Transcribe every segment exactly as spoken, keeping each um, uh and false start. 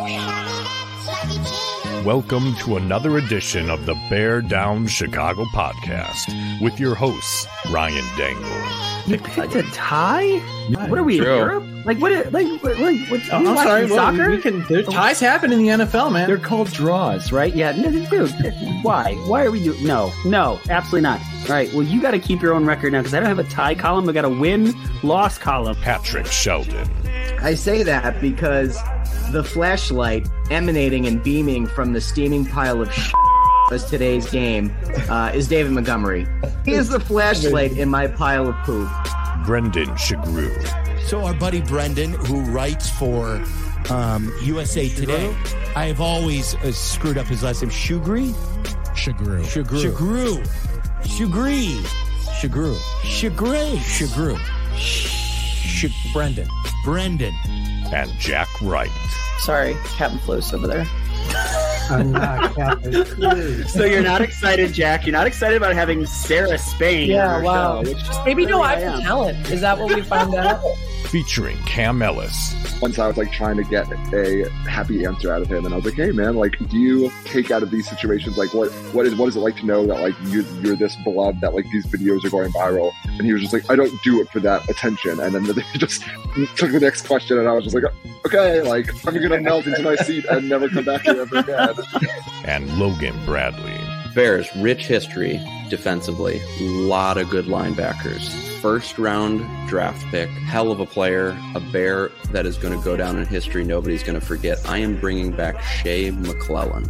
Welcome to another edition of the Bear Down Chicago podcast with your hosts, Ryan Dangle. You picked a tie? What are we True. in Europe? Like what? Like what? Like, what Oh, I'm sorry. Well, soccer? we can. There's ties happen in the N F L, man. They're called draws, right? Yeah. No, dude, why? Why are we doing? No, no, absolutely not. All right. Well, you got to keep your own record now because I don't have a tie column. I got a win-loss column. Patrick Sheldon. I say that because the flashlight emanating and beaming from the steaming pile of shit was today's game uh, is David Montgomery. He is the flashlight in my pile of poop. Brendan Shagru. So our buddy Brendan, who writes for um, U S A Today, I have always uh, screwed up his last name. Shugri? Shagru. Shagru. Shagru. Shugri. Shagru. Shagre. Shagru. Sh- Brendan. Brendan. And Jack Wright. Sorry, Captain Flo's over there. I'm not Captain Clue. So you're not excited, Jack? You're not excited about having Sarah Spain? Yeah, on our wow. show, which is Maybe no, really I I have am. talent. Is that what we found out? Featuring Cam Ellis. Once I was like trying to get a happy answer out of him, and I was like, "Hey, man, like, do you take out of these situations like what what is what is it like to know that like you you're this beloved that like these videos are going viral?" And he was just like, "I don't do it for that attention." And then they just took the next question, and I was just like, "Okay, like I'm gonna melt into my seat and never come back here ever again." And Logan Bradley. Bears, rich history defensively. Lot of good linebackers. First round draft pick. Hell of a player. A Bear that is going to go down in history. Nobody's going to forget. I am bringing back Shea McClellan.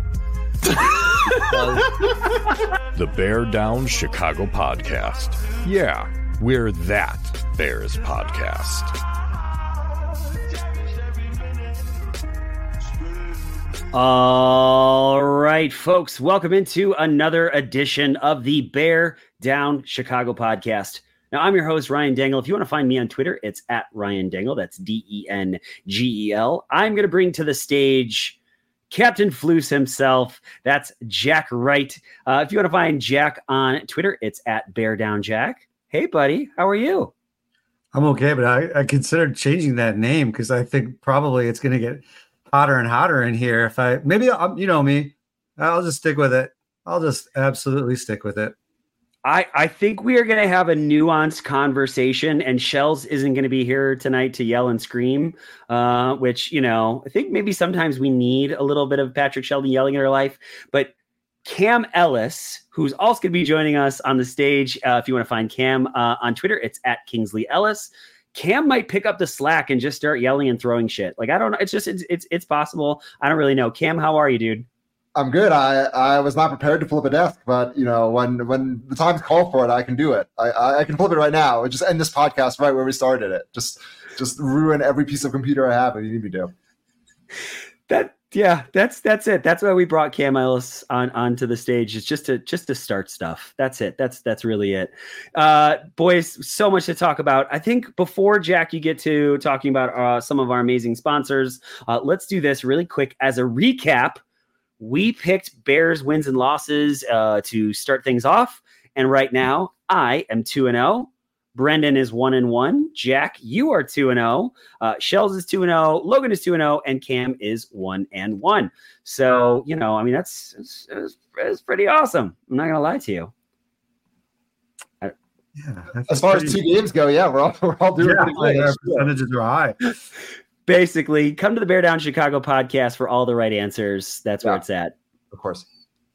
The Bear Down Chicago podcast. Yeah, we're that Bears podcast. All right, folks, welcome into another edition of the Bear Down Chicago podcast. Now, I'm your host, Ryan Dangle. If you want to find me on Twitter, it's at Ryan Dangle. That's D E N G E L. I'm going to bring to the stage Captain Floos himself. That's Jack Wright. Uh, if you want to find Jack on Twitter, it's at Bear Down Jack. Hey, buddy, how are you? I'm okay, but I, I considered changing that name because I think probably it's going to get hotter and hotter in here. If I maybe I'll, you know me, I'll just stick with it. I'll just absolutely stick with it. I, I think we are going to have a nuanced conversation, and Shells isn't going to be here tonight to yell and scream, uh, which, you know, I think maybe sometimes we need a little bit of Patrick Sheldon yelling in our life. But Cam Ellis, who's also going to be joining us on the stage, uh, if you want to find Cam uh, on Twitter, it's at Kingsley Ellis. Cam might pick up the slack and just start yelling and throwing shit. Like, I don't know. It's just, it's, it's, it's possible. I don't really know. Cam, how are you, dude? I'm good. I, I was not prepared to flip a desk, but you know, when when the time's called for it, I can do it. I, I, I can flip it right now. Just end this podcast right where we started it. Just just ruin every piece of computer I have if you need me to. That yeah, that's that's it. That's why we brought Cam Ellis on onto the stage. It's just to just to start stuff. That's it. That's that's really it. Uh, boys, so much to talk about. I think before Jack, you get to talking about uh, some of our amazing sponsors. Uh, let's do this really quick as a recap. We picked Bears wins and losses uh, to start things off. And right now, I am two and oh. Brendan is one and one. Jack, you are two and oh. Uh, Shells is two and oh. Logan is two and oh. And Cam is one and one. So, you know, I mean, that's it's, it's, it's pretty awesome. I'm not going to lie to you. I, yeah, as far pretty... as two games go, yeah, we're all, we're all doing yeah, pretty good. Our percentages are high. Basically, come to the Bear Down Chicago podcast for all the right answers. That's where yeah, it's at. Of course.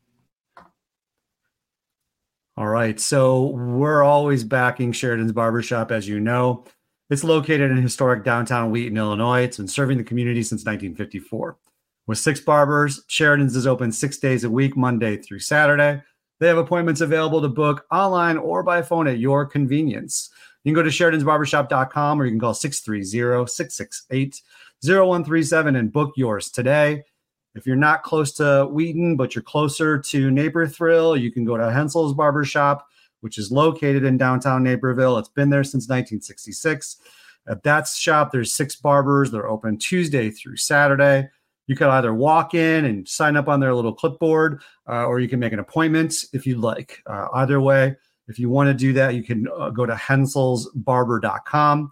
All right. So we're always backing Sheridan's Barbershop, as you know. It's located in historic downtown Wheaton, Illinois. It's been serving the community since nineteen fifty-four. With six barbers, Sheridan's is open six days a week, Monday through Saturday. They have appointments available to book online or by phone at your convenience. You can go to Sheridans Barbershop dot com or you can call six three zero, six six eight, zero one three seven and book yours today. If you're not close to Wheaton, but you're closer to Naperville, you can go to Hensel's Barbershop, which is located in downtown Naperville. It's been there since nineteen sixty-six. At that shop, there's six barbers. They're open Tuesday through Saturday. You can either walk in and sign up on their little clipboard, uh, or you can make an appointment if you'd like. Uh, either way, if you want to do that, you can uh, go to hensels barber dot com.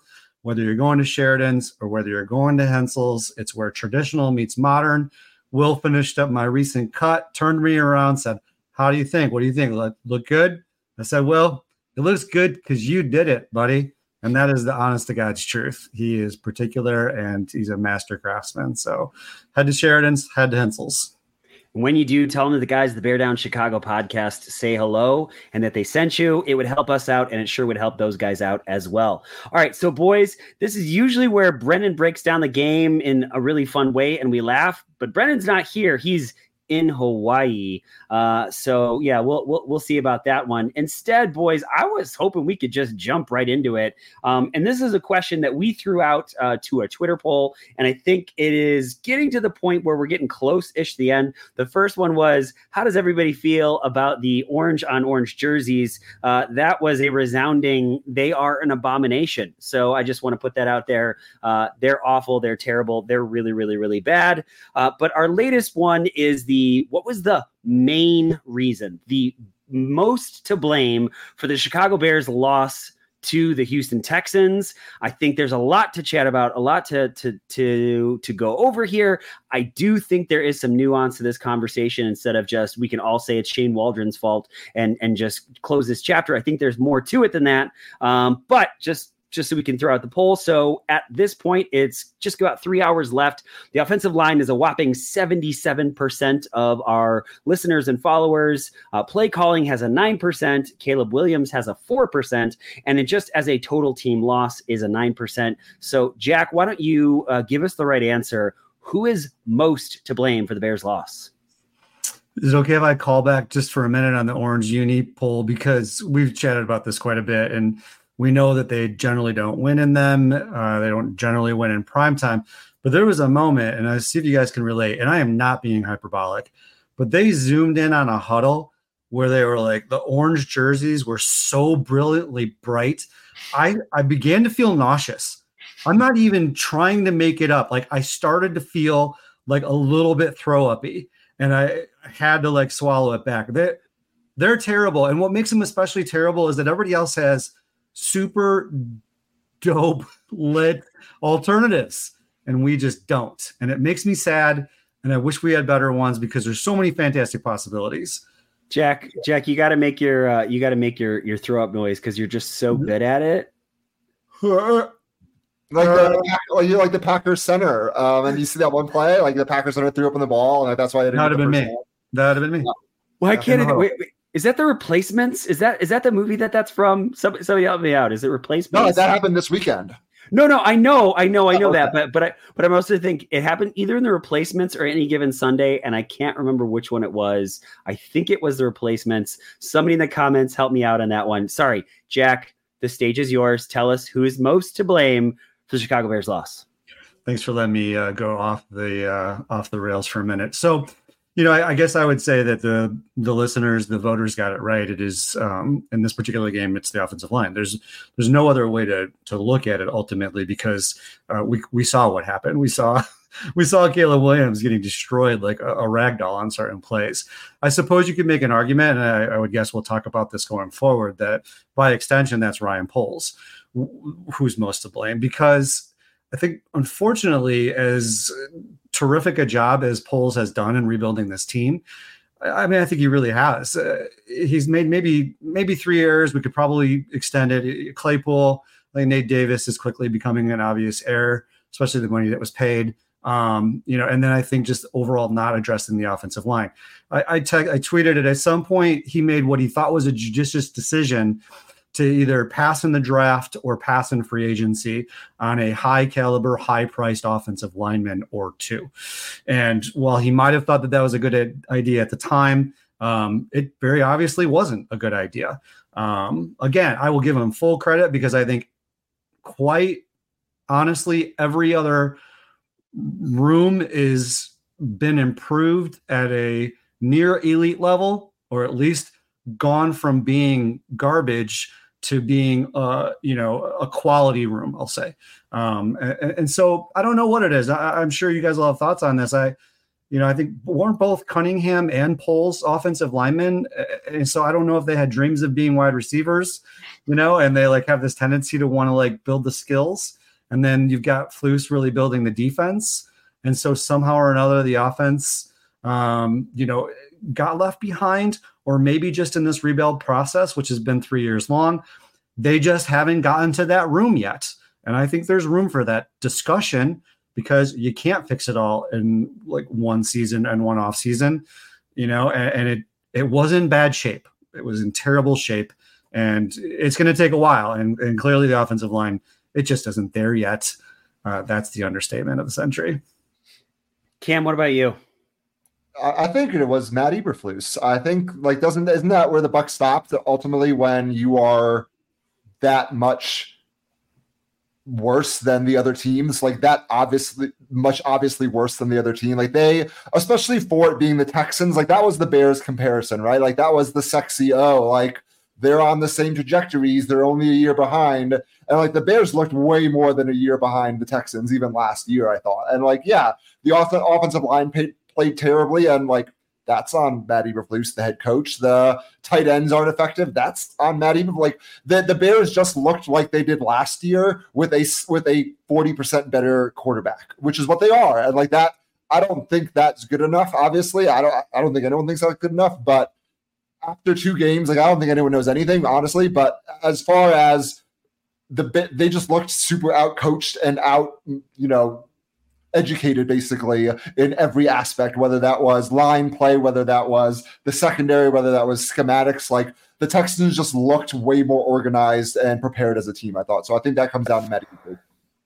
whether you're going to Sheridan's or whether you're going to Hensel's, it's where traditional meets modern. Will finished up my recent cut, turned me around, said, how do you think? What do you think? Look, look good? I said, Will, it looks good because you did it, buddy. And that is the honest to God's truth. He is particular and he's a master craftsman. So head to Sheridan's, head to Hensel's. When you do, tell them that the guys at the Bear Down Chicago podcast say hello and that they sent you. It would help us out, and it sure would help those guys out as well. All right, so boys, this is usually where Brendan breaks down the game in a really fun way and we laugh, but Brendan's not here. He's in Hawaii. Uh, so yeah, we'll, we'll, we'll see about that one. Instead, boys, I was hoping we could just jump right into it. Um, and this is a question that we threw out uh, to a Twitter poll. And I think it is getting to the point where we're getting close-ish to the end. The first one was, how does everybody feel about the orange on orange jerseys? Uh, that was a resounding, they are an abomination. So I just want to put that out there. Uh, they're awful. They're terrible. They're really, really, really bad. Uh, but our latest one is the what was the main reason, the most to blame for the Chicago Bears loss to the Houston Texans? I think there's a lot to chat about, a lot to to to to go over here. I do think there is some nuance to this conversation instead of just we can all say it's Shane Waldron's fault and and just close this chapter. I think there's more to it than that. Um, but just just so we can throw out the poll. So at this point, it's just about three hours left. The offensive line is a whopping seventy-seven percent of our listeners and followers. Uh, play calling has a nine percent. Caleb Williams has a four percent. And it just as a total team loss is a nine percent. So Jack, why don't you uh, give us the right answer? Who is most to blame for the Bears loss? Is it okay if I call back just for a minute on the Orange Uni poll? Because we've chatted about this quite a bit, and we know that they generally don't win in them. Uh, they don't generally win in primetime. But there was a moment, and I see if you guys can relate, and I am not being hyperbolic, but they zoomed in on a huddle where they were like, the orange jerseys were so brilliantly bright. I, I began to feel nauseous. I'm not even trying to make it up. Like, I started to feel like a little bit throw-up-y, and I had to like swallow it back. They're, they're terrible. And what makes them especially terrible is that everybody else has super dope lit alternatives and we just don't, and it makes me sad, and I wish we had better ones because there's so many fantastic possibilities. Jack Jack you got to make your uh, you got to make your your throw up noise because you're just so good at it. Like the like, you like the Packers center, um, and you see that one play, like the Packers center threw up on the ball, and like, that's why they didn't. That'd have been me. That'd have been me. Why can't it? Wait, wait. Is that the Replacements? Is that is that the movie that that's from? Somebody, somebody help me out. Is it Replacements? No, that happened this weekend. No, no, I know, I know, I know oh, okay. that, but but I but I mostly think it happened either in the Replacements or Any Given Sunday, and I can't remember which one it was. I think it was the Replacements. Somebody in the comments help me out on that one. Sorry, Jack. The stage is yours. Tell us who is most to blame for the Chicago Bears loss. Thanks for letting me uh, go off the uh, off the rails for a minute. So. You know, I, I guess I would say that the the listeners, the voters got it right. It is um, in this particular game, it's the offensive line. There's there's no other way to to look at it ultimately because uh, we we saw what happened. We saw we saw Caleb Williams getting destroyed like a, a rag doll on certain plays. I suppose you could make an argument, and I, I would guess we'll talk about this going forward, that by extension, that's Ryan Poles who's most to blame, because I think, unfortunately, as terrific a job as Poles has done in rebuilding this team, I mean, I think he really has. Uh, he's made maybe maybe three errors. We could probably extend it. Claypool, like Nate Davis, is quickly becoming an obvious error, especially the money that was paid. Um, you know, and then I think just overall not addressing the offensive line. I I, te- I tweeted it at some point. He made what he thought was a judicious decision to either pass in the draft or pass in free agency on a high caliber, high priced offensive lineman or two. And while he might have thought that that was a good idea at the time, um, it very obviously wasn't a good idea. Um, again, I will give him full credit because I think quite honestly, every other room is been improved at a near elite level, or at least gone from being garbage to being, uh, you know, a quality room, I'll say. Um, and, and so I don't know what it is. I, I'm sure you guys will have thoughts on this. I, you know, I think weren't both Cunningham and Poles offensive linemen. And so I don't know if they had dreams of being wide receivers, you know, and they like have this tendency to want to like build the skills. And then you've got Flus really building the defense. And so somehow or another, the offense, um, you know, got left behind, or maybe just in this rebuild process, which has been three years long, they just haven't gotten to that room yet. And I think there's room for that discussion, because you can't fix it all in like one season and one off season, you know, and, and it, it was in bad shape. It was in terrible shape, and it's going to take a while. And, and clearly the offensive line, it just isn't there yet. Uh, that's the understatement of the century. Cam, what about you? I think it was Matt Eberflus. I think like doesn't isn't that where the buck stopped ultimately, when you are that much worse than the other teams, like that obviously much obviously worse than the other team. Like they, especially for it being the Texans, like that was the Bears comparison, right? Like that was the sexy, oh, like they're on the same trajectories, they're only a year behind. And like the Bears looked way more than a year behind the Texans, even last year, I thought. And like, yeah, the off- offensive line paid, played terribly, and like that's on Matt Eberflus, the head coach. The tight ends aren't effective. That's on Matt Eberflus. Like the, the Bears just looked like they did last year with a with a forty percent better quarterback, which is what they are. And like that, I don't think that's good enough. Obviously, I don't. I don't think anyone thinks that's good enough. But after two games, like I don't think anyone knows anything, honestly. But as far as the they just looked super out coached and out, you know, educated basically in every aspect, whether that was line play, whether that was the secondary, whether that was schematics. Like the Texans just looked way more organized and prepared as a team, I thought. So I think that comes down to Matt Eberflus.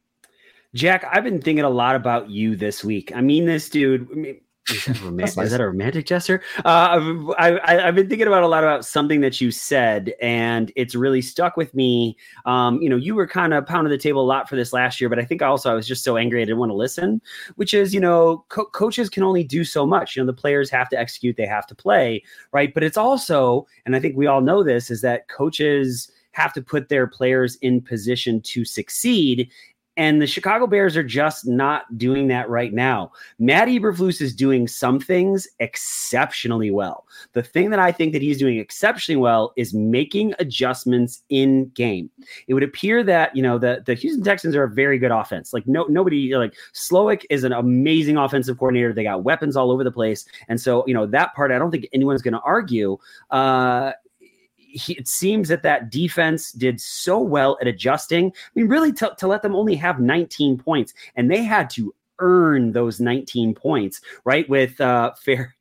Jack, I've been thinking a lot about you this week. I mean, this dude, I mean, is that, romantic, nice. Is that a romantic gesture? Uh, I, I, I've been thinking about a lot about something that you said, and it's really stuck with me. Um, you know, you were kind of pounding the table a lot for this last year, but I think also I was just so angry I didn't want to listen, which is, you know, co- coaches can only do so much. You know, the players have to execute, they have to play, right? But it's also, and I think we all know this, is that coaches have to put their players in position to succeed. And the Chicago Bears are just not doing that right now. Matt Eberflus is doing some things exceptionally well. The thing that I think that he's doing exceptionally well is making adjustments in game. It would appear that, you know, the, the Houston Texans are a very good offense. Like no, nobody like Slowick is an amazing offensive coordinator. They got weapons all over the place. And so, you know, that part, I don't think anyone's going to argue. Uh, He, it seems that that defense did so well at adjusting. I mean, really to, to let them only have nineteen points, and they had to earn those nineteen points, right? With uh, fair,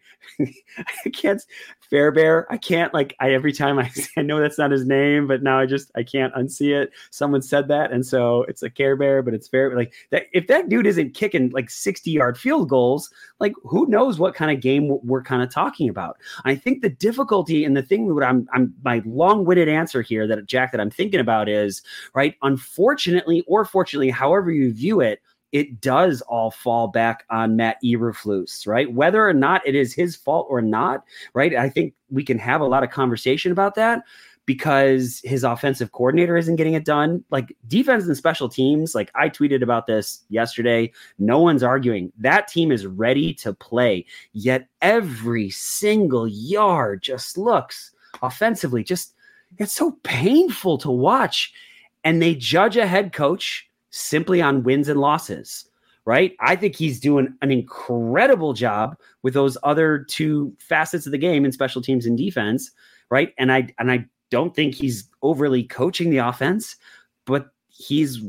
I can't Fairbear. I can't like I every time I, I know that's not his name, but now I just I can't unsee it. Someone said that, and so it's a Care Bear, but it's fair. Like that, if that dude isn't kicking like sixty yard field goals, like who knows what kind of game we're kind of talking about. I think the difficulty and the thing that I'm I'm my long witted answer here that Jack that I'm thinking about is right. Unfortunately, or fortunately, however you view it, it does all fall back on Matt Eberflus, right? Whether or not it is his fault or not, right? I think we can have a lot of conversation about that because his offensive coordinator isn't getting it done. Like defense and special teams, like I tweeted about this yesterday. No one's arguing. That team is ready to play, yet every single yard just looks offensively, just it's so painful to watch. And they judge a head coach simply on wins and losses, right? I think he's doing an incredible job with those other two facets of the game in special teams and defense, right? And I and I don't think he's overly coaching the offense, but he's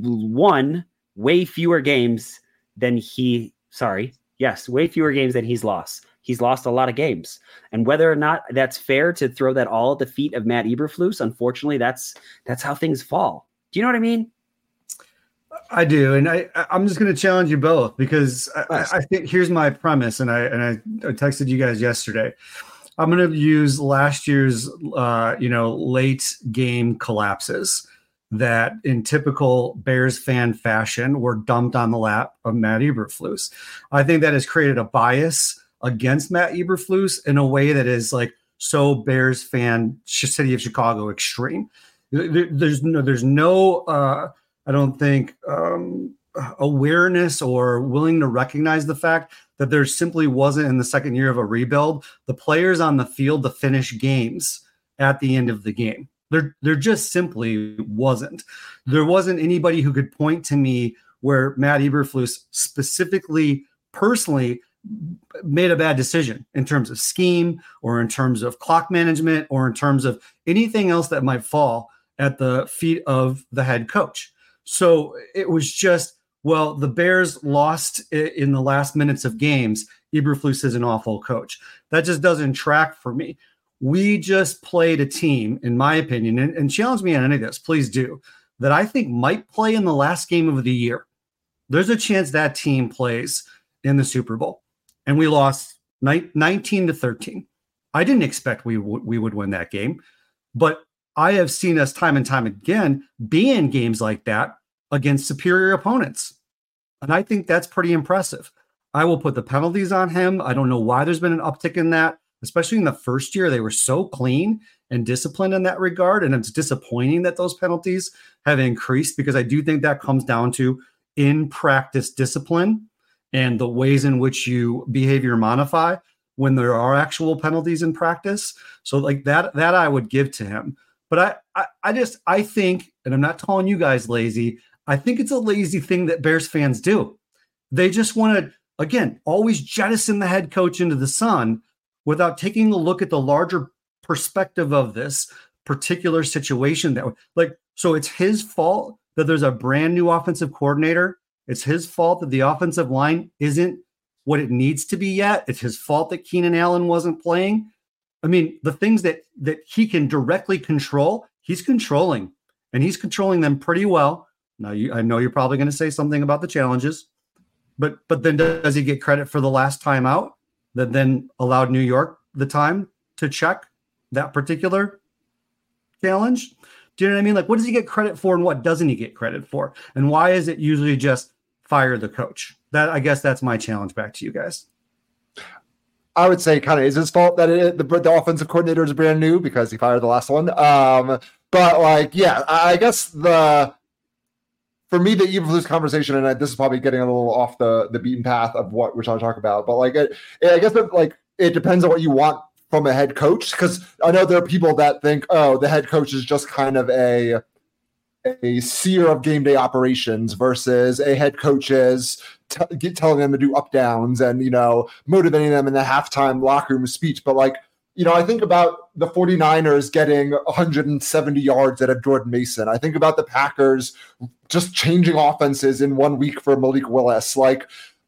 won way fewer games than he, sorry, yes, way fewer games than he's lost. He's lost a lot of games. And whether or not that's fair to throw that all at the feet of Matt Eberflus, unfortunately, that's that's how things fall. Do you know what I mean? I do, and I, I'm just going to challenge you both because I, I think here's my premise, and I and I, I texted you guys yesterday. I'm going to use last year's, uh, you know, late game collapses that, in typical Bears fan fashion, were dumped on the lap of Matt Eberflus. I think that has created a bias against Matt Eberflus in a way that is like so Bears fan city of Chicago extreme. There, there's no, there's no. Uh, I don't think um, awareness or willing to recognize the fact that there simply wasn't in the second year of a rebuild, the players on the field to finish games at the end of the game. There, there just simply wasn't. There wasn't anybody who could point to me where Matt Eberflus specifically, personally, made a bad decision in terms of scheme or in terms of clock management or in terms of anything else that might fall at the feet of the head coach. So it was just, well, the Bears lost in the last minutes of games. Eberflus is an awful coach. That just doesn't track for me. We just played a team, in my opinion, and, and challenge me on any of this, please do, that I think might play in the last game of the year. There's a chance that team plays in the Super Bowl. And we lost nineteen to thirteen. I didn't expect we, w- we would win that game, but I have seen us time and time again be in games like that against superior opponents. And I think that's pretty impressive. I will put the penalties on him. I don't know why there's been an uptick in that, especially in the first year. They were so clean and disciplined in that regard. And it's disappointing that those penalties have increased because I do think that comes down to in practice discipline and the ways in which you behavior modify when there are actual penalties in practice. So like that, that I would give to him. But I, I, I just, I think, and I'm not calling you guys lazy, I think it's a lazy thing that Bears fans do. They just want to, again, always jettison the head coach into the sun without taking a look at the larger perspective of this particular situation. That like, so it's his fault that there's a brand new offensive coordinator. It's his fault that the offensive line isn't what it needs to be yet. It's his fault that Keenan Allen wasn't playing. I mean, the things that that he can directly control, he's controlling, and he's controlling them pretty well. Now, you, I know you're probably going to say something about the challenges, but but then does he get credit for the last time out that then allowed New York the time to check that particular challenge? Do you know what I mean? Like, what does he get credit for and what doesn't he get credit for? And why is it usually just fire the coach? That, I guess that's my challenge back to you guys. I would say kind of is his fault that it, the, the offensive coordinator is brand new because he fired the last one. Um, but like, yeah, I guess the, for me, the Eberflus conversation, and I, this is probably getting a little off the, the beaten path of what we're trying to talk about, but like, it, I guess that like, it depends on what you want from a head coach. Cause I know there are people that think, oh, the head coach is just kind of a, a seer of game day operations versus a head coach is t- get, telling them to do up downs and, you know, motivating them in the halftime locker room speech. But like, you know, I think about the 49ers getting one hundred seventy yards out of Jordan Mason. I think about the Packers just changing offenses in one week for Malik Willis. Like,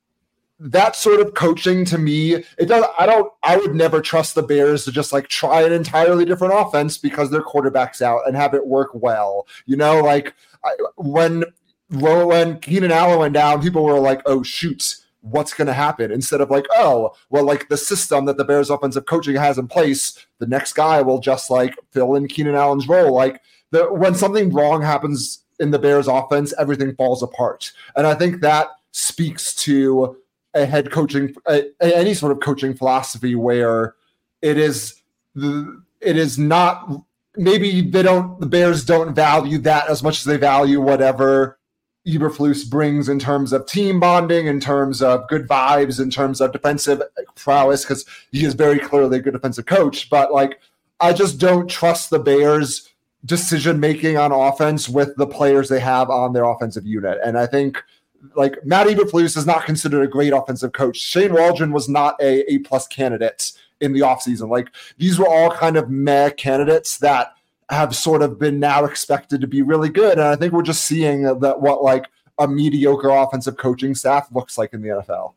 that sort of coaching to me, it does. I don't, I would never trust the Bears to just like try an entirely different offense because their quarterback's out and have it work well. You know, like I, when, when Keenan Allen went down, people were like, oh, shoot, what's going to happen? Instead of like, oh, well, like the system that the Bears offensive coaching has in place, the next guy will just like fill in Keenan Allen's role. Like the, when something wrong happens in the Bears offense, everything falls apart. And I think that speaks to a head coaching, a, any sort of coaching philosophy where it is the, it is not, maybe they don't, the Bears don't value that as much as they value whatever Eberflus brings in terms of team bonding, in terms of good vibes, in terms of defensive prowess, because he is very clearly a good defensive coach. But like, I just don't trust the Bears' decision-making on offense with the players they have on their offensive unit. And I think like Matt Eberflus is not considered a great offensive coach. Shane Waldron was not a A-plus candidate in the offseason. Like these were all kind of meh candidates that have sort of been now expected to be really good. And I think we're just seeing that what like a mediocre offensive coaching staff looks like in the N F L.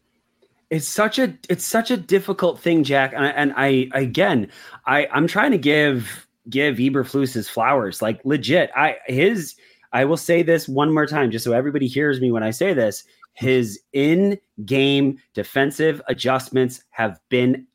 It's such a, it's such a difficult thing, Jack. And I, and I again, I, I'm trying to give, give Eberflus his flowers, like legit. I, his, I will say this one more time, just so everybody hears me when I say this. His in-game defensive adjustments have been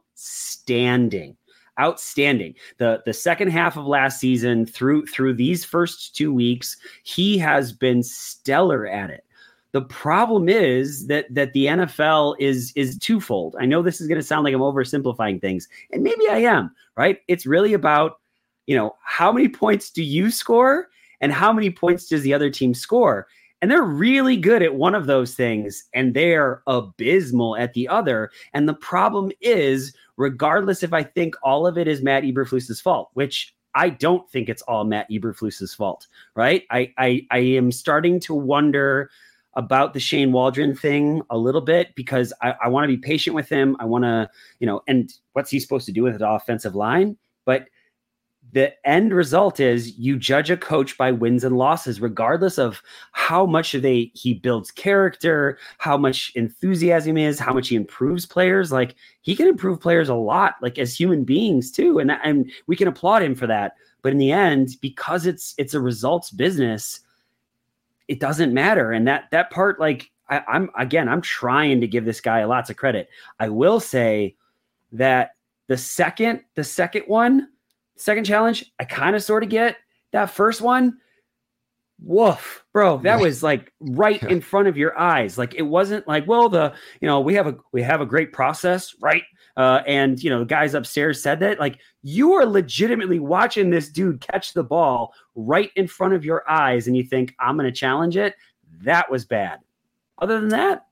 outstanding. Outstanding. The the second half of last season through through these first two weeks, he has been stellar at it. The problem is that that the N F L is is twofold. I know this is going to sound like I'm oversimplifying things, and maybe I am, right? It's really about, you know, how many points do you score and how many points does the other team score? And they're really good at one of those things, and they're abysmal at the other. And the problem is, regardless if I think all of it is Matt Eberflus's fault, which I don't think it's all Matt Eberflus's fault, right? I, I, I am starting to wonder about the Shane Waldron thing a little bit because I, I want to be patient with him. I want to, you know, and what's he supposed to do with the offensive line? But the end result is you judge a coach by wins and losses, regardless of how much they he builds character, how much enthusiasm is, how much he improves players. Like he can improve players a lot, like as human beings too. And, and we can applaud him for that. But in the end, because it's it's a results business, it doesn't matter. And that that part, like I, I'm again, I'm trying to give this guy lots of credit. I will say that the second, the second one. Second challenge, I kind of sort of get. That first one, woof, bro, that was like right in front of your eyes. Like it wasn't like, well, the you know we have a we have a great process, right? Uh, and you know the guys upstairs said that. Like you are legitimately watching this dude catch the ball right in front of your eyes, and you think I'm going to challenge it. That was bad. Other than that.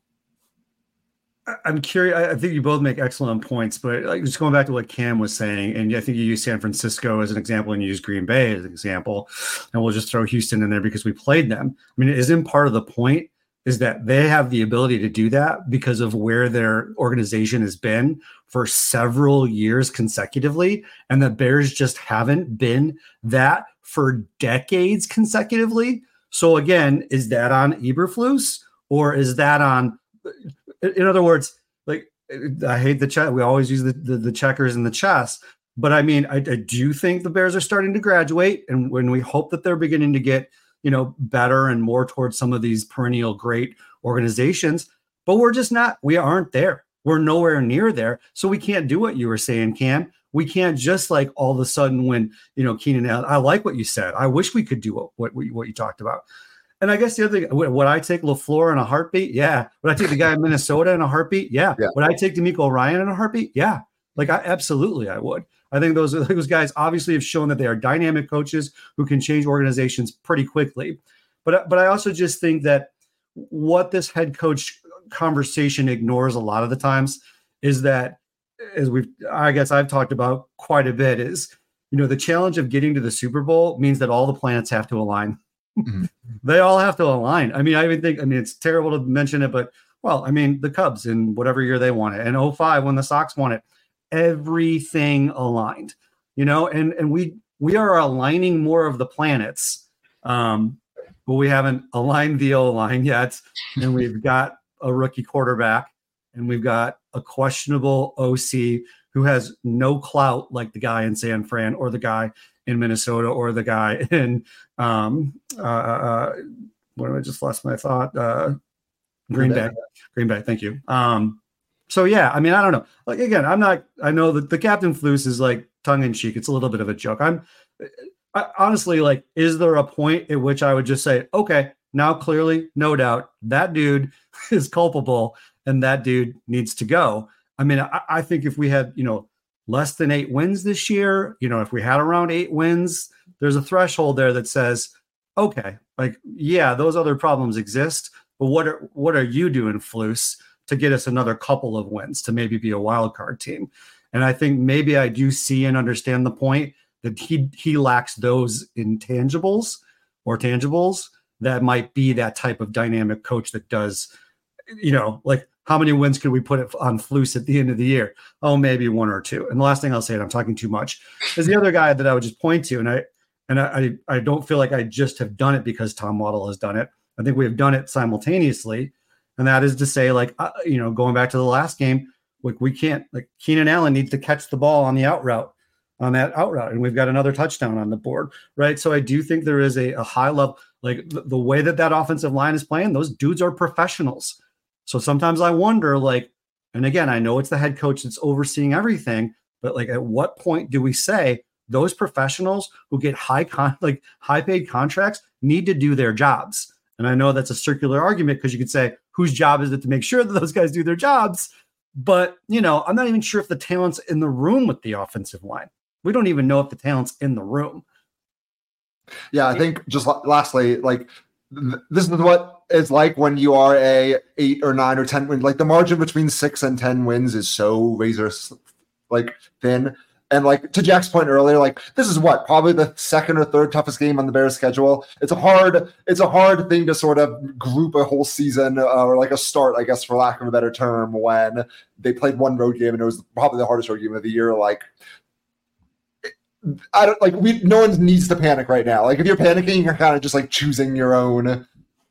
I'm curious. I think you both make excellent points, but like just going back to what Cam was saying, and I think you use San Francisco as an example and you use Green Bay as an example, and we'll just throw Houston in there because we played them. I mean, isn't part of the point is that they have the ability to do that because of where their organization has been for several years consecutively, and the Bears just haven't been that for decades consecutively. So again, is that on Eberflus or is that on? In other words, like I hate the check. We always use the, the, the checkers and the chess, but I mean, I, I do think the Bears are starting to graduate, and when we hope that they're beginning to get, you know, better and more towards some of these perennial great organizations, but we're just not. We aren't there. We're nowhere near there. So we can't do what you were saying, Cam. We can't just like all of a sudden when you know Keenan Allen. I like what you said. I wish we could do what what, what you talked about. And I guess the other thing, would I take LaFleur in a heartbeat? Yeah. Would I take the guy in Minnesota in a heartbeat? Yeah. yeah. Would I take DeMeco Ryan in a heartbeat? Yeah. Like I absolutely I would. I think those those guys obviously have shown that they are dynamic coaches who can change organizations pretty quickly. But but I also just think that what this head coach conversation ignores a lot of the times is that, as we've I guess I've talked about quite a bit, is you know the challenge of getting to the Super Bowl means that all the planets have to align. Mm-hmm. They all have to align. I mean, I even think, I mean, it's terrible to mention it, but well, I mean, the Cubs in whatever year they won it, and oh five when the Sox won it, everything aligned, you know, and, and we, we are aligning more of the planets, um, but we haven't aligned the O-line yet. And we've got a rookie quarterback and we've got a questionable O C who has no clout like the guy in San Fran or the guy in Minnesota or the guy in um uh, uh what I just lost my thought uh Green Bay. Green Bay, thank you. Um so yeah, I mean I don't know. Like again, I'm not I know that the Captain Flus is like tongue in cheek. It's a little bit of a joke. I'm I, honestly like, is there a point at which I would just say, okay, now clearly, no doubt, that dude is culpable and that dude needs to go. I mean, I, I think if we had, you know, less than eight wins this year, you know, if we had around eight wins, there's a threshold there that says, okay, like, yeah, those other problems exist, but what are, what are you doing, Flus, to get us another couple of wins to maybe be a wild card team? And I think maybe I do see and understand the point that he, he lacks those intangibles or tangibles that might be that type of dynamic coach that does, you know, like, how many wins could we put it on Flus at the end of the year? Oh, maybe one or two. And the last thing I'll say, and I'm talking too much, is the other guy that I would just point to. And I and I, I don't feel like I just have done it because Tom Waddle has done it. I think we have done it simultaneously. And that is to say, like, uh, you know, going back to the last game, like we can't, like Keenan Allen needs to catch the ball on the out route, on that out route. And we've got another touchdown on the board, right? So I do think there is a, a high level, like the, the way that that offensive line is playing, those dudes are professionals. So sometimes I wonder, like, and again, I know it's the head coach that's overseeing everything, but like, at what point do we say those professionals who get high con, like high paid contracts need to do their jobs? And I know that's a circular argument because you could say, whose job is it to make sure that those guys do their jobs? But, you know, I'm not even sure if the talent's in the room with the offensive line. We don't even know if the talent's in the room. Yeah, I think just lastly, like, this is what it's like when you are a eight or nine or ten win. Like the margin between six and ten wins is so razor like thin. And like to Jack's point earlier, like this is what probably the second or third toughest game on the Bears schedule. It's a hard, it's a hard thing to sort of group a whole season uh, or like a start, I guess, for lack of a better term, when they played one road game and it was probably the hardest road game of the year. Like, I don't like we. No one needs to panic right now. Like if you're panicking, you're kind of just like choosing your own. I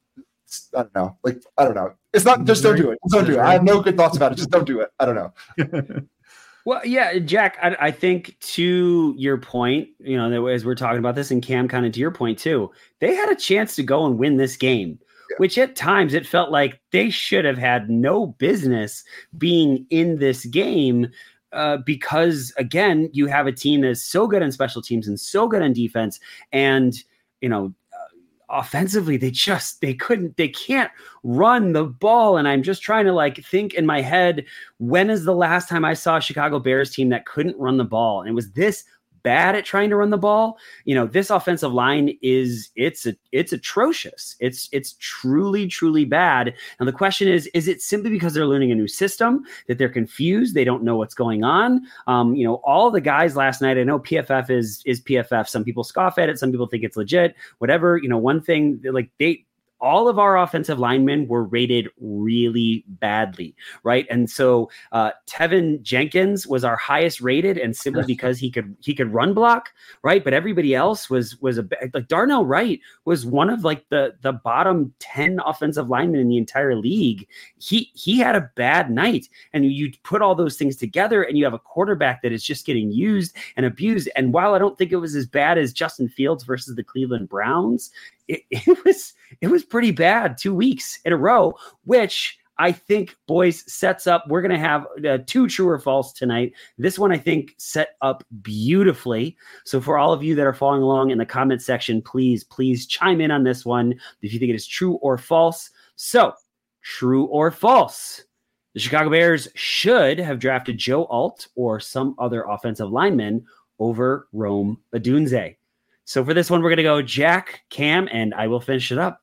don't know. Like I don't know. It's not just don't do it. Just don't do it. I have no good thoughts about it. Just don't do it. I don't know. Well, yeah, Jack, I, I think to your point, you know, as we're talking about this, and Cam, kind of to your point too, they had a chance to go and win this game, yeah. which at times it felt like they should have had no business being in this game uh, because, again, you have a team that's so good on special teams and so good on defense. And, you know, offensively, they just, they couldn't, they can't run the ball. And I'm just trying to like think in my head, when is the last time I saw a Chicago Bears team that couldn't run the ball? And it was this bad at trying to run the ball. You know, this offensive line is, it's, a, it's atrocious. It's, it's truly, truly bad. And the question is, is it simply because they're learning a new system that they're confused? They don't know what's going on. Um, you know, all the guys last night, I know P F F is, is P F F. Some people scoff at it. Some people think it's legit, whatever. You know, one thing like they, all of our offensive linemen were rated really badly, right? And so uh, Tevin Jenkins was our highest rated, and simply because he could he could run block, right? But everybody else was was a like Darnell Wright was one of like the the bottom ten offensive linemen in the entire league. He he had a bad night, and you put all those things together, and you have a quarterback that is just getting used and abused. And while I don't think it was as bad as Justin Fields versus the Cleveland Browns, It, it was it was pretty bad two weeks in a row, which I think, boys, sets up. We're going to have uh, two true or false tonight. This one, I think, set up beautifully. So for all of you that are following along in the comment section, please, please chime in on this one if you think it is true or false. So true or false? The Chicago Bears should have drafted Joe Alt or some other offensive lineman over Rome Odunze. So for this one, we're going to go Jack, Cam, and I will finish it up.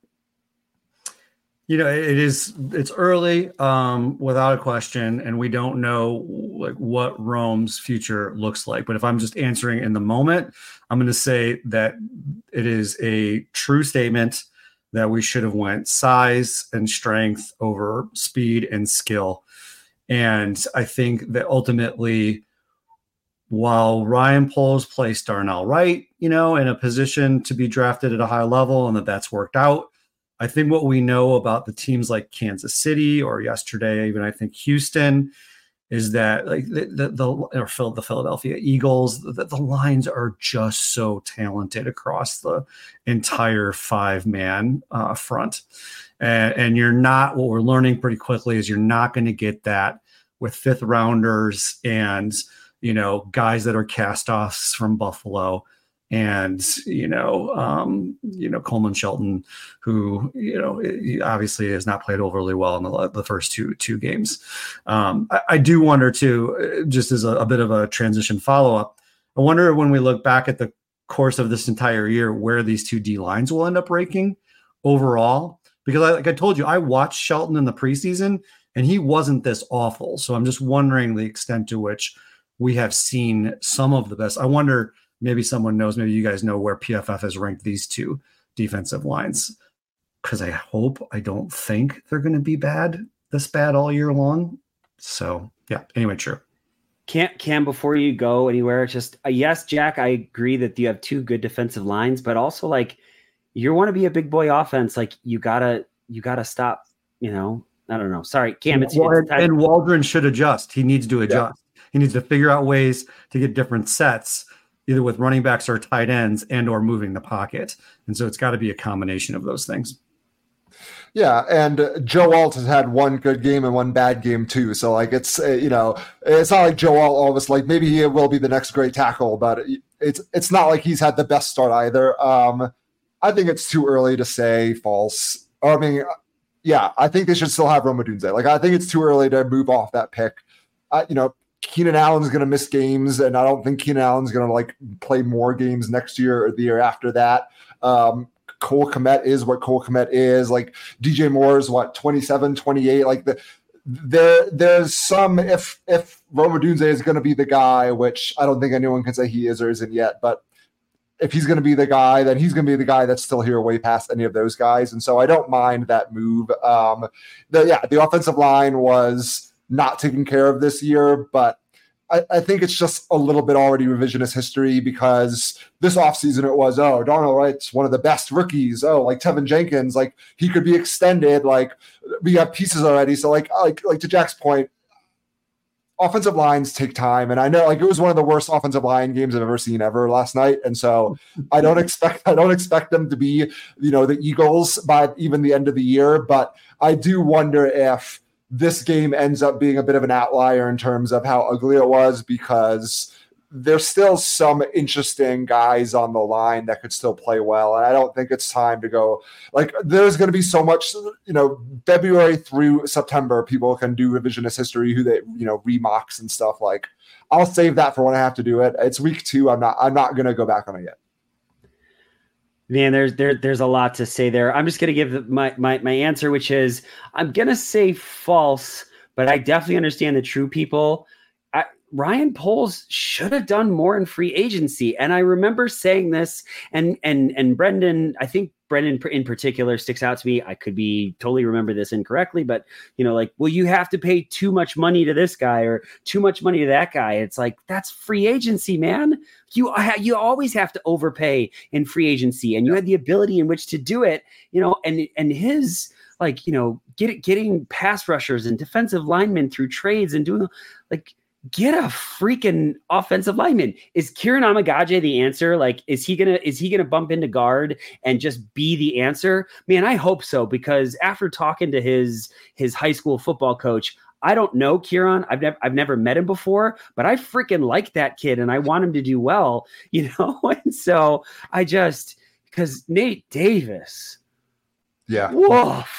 You know, it is, it's early, um, without a question, and we don't know like what Rome's future looks like. But if I'm just answering in the moment, I'm going to say that it is a true statement that we should have went size and strength over speed and skill. And I think that ultimately, while Ryan Poles placed Darnell Wright, you know, in a position to be drafted at a high level, and that that's worked out, I think what we know about the teams like Kansas City or yesterday, even I think Houston, is that like the the, the or the Philadelphia Eagles, the, the lines are just so talented across the entire five man uh, front, and, and you're not. What we're learning pretty quickly is you're not going to get that with fifth rounders and, you know, guys that are cast-offs from Buffalo, and, you know, um, you know, Coleman Shelton, who, you know, he obviously has not played overly well in the, the first two two games. Um, I, I do wonder too, just as a, a bit of a transition follow-up, I wonder when we look back at the course of this entire year, where these two D lines will end up ranking overall. Because I, like I told you, I watched Shelton in the preseason, and he wasn't this awful. So I'm just wondering the extent to which we have seen some of the best. I wonder, maybe someone knows, maybe you guys know where P F F has ranked these two defensive lines. Because I hope, I don't think they're going to be bad, this bad all year long. So, yeah, anyway, true. Cam, Cam, before you go anywhere, just, uh, yes, Jack, I agree that you have two good defensive lines, but also, like, you want to be a big boy offense, like, you got to, you got to stop, you know, I don't know. Sorry, Cam, it's, well, it's and, and Waldron should adjust. He needs to adjust. Yeah. He needs to figure out ways to get different sets, either with running backs or tight ends, and or moving the pocket. And so it's got to be a combination of those things. Yeah, and uh, Joe Alt has had one good game and one bad game too. So like it's uh, you know, it's not like Joe Alt all of us like maybe he will be the next great tackle, but it's it's not like he's had the best start either. Um, I think it's too early to say false. Or, I mean, yeah, I think they should still have Rome Odunze. Like I think it's too early to move off that pick. Uh, you know, Keenan Allen's going to miss games, and I don't think Keenan Allen's going to like play more games next year or the year after that. Um, Cole Kmet is what Cole Kmet is. Like D J Moore is what, twenty-seven, twenty-eight. Like the there there's some if if Rome Odunze is going to be the guy, which I don't think anyone can say he is or isn't yet, but if he's going to be the guy, then he's going to be the guy that's still here way past any of those guys. And so I don't mind that move. Um, the, yeah, the offensive line was not taken care of this year, but I, I think it's just a little bit already revisionist history because this offseason it was, oh, Darnell Wright's one of the best rookies. Oh, like Tevin Jenkins, like he could be extended. Like we have pieces already. So like, like, like to Jack's point, offensive lines take time. And I know like it was one of the worst offensive line games I've ever seen ever last night. And so I don't expect, I don't expect them to be, you know, the Eagles by even the end of the year, but I do wonder if this game ends up being a bit of an outlier in terms of how ugly it was, because there's still some interesting guys on the line that could still play well. And I don't think it's time to go like there's going to be so much, you know, February through September, people can do revisionist history, who they, you know, remocks and stuff. Like I'll save that for when I have to do it. It's week two. I'm not, I'm not going to go back on it yet. Man, there's there there's a lot to say there. I'm just gonna give my my my answer, which is I'm gonna say false, but I definitely understand the true people. I, Ryan Poles should have done more in free agency, and I remember saying this. And and and Brendan, I think Brendan in particular sticks out to me. I could be totally remember this incorrectly, but you know, like, well, you have to pay too much money to this guy or too much money to that guy. It's like that's free agency, man. You you always have to overpay in free agency, and you had the ability in which to do it. You know, and and his like you know get getting pass rushers and defensive linemen through trades and doing like. Get a freaking offensive lineman. Is Kieran Amagaje the answer? Like, is he gonna is he gonna bump into guard and just be the answer? Man, I hope so, because after talking to his his high school football coach, I don't know Kieran. I've never I've never met him before, but I freaking like that kid and I want him to do well, you know. And so I just because Nate Davis, yeah, woof.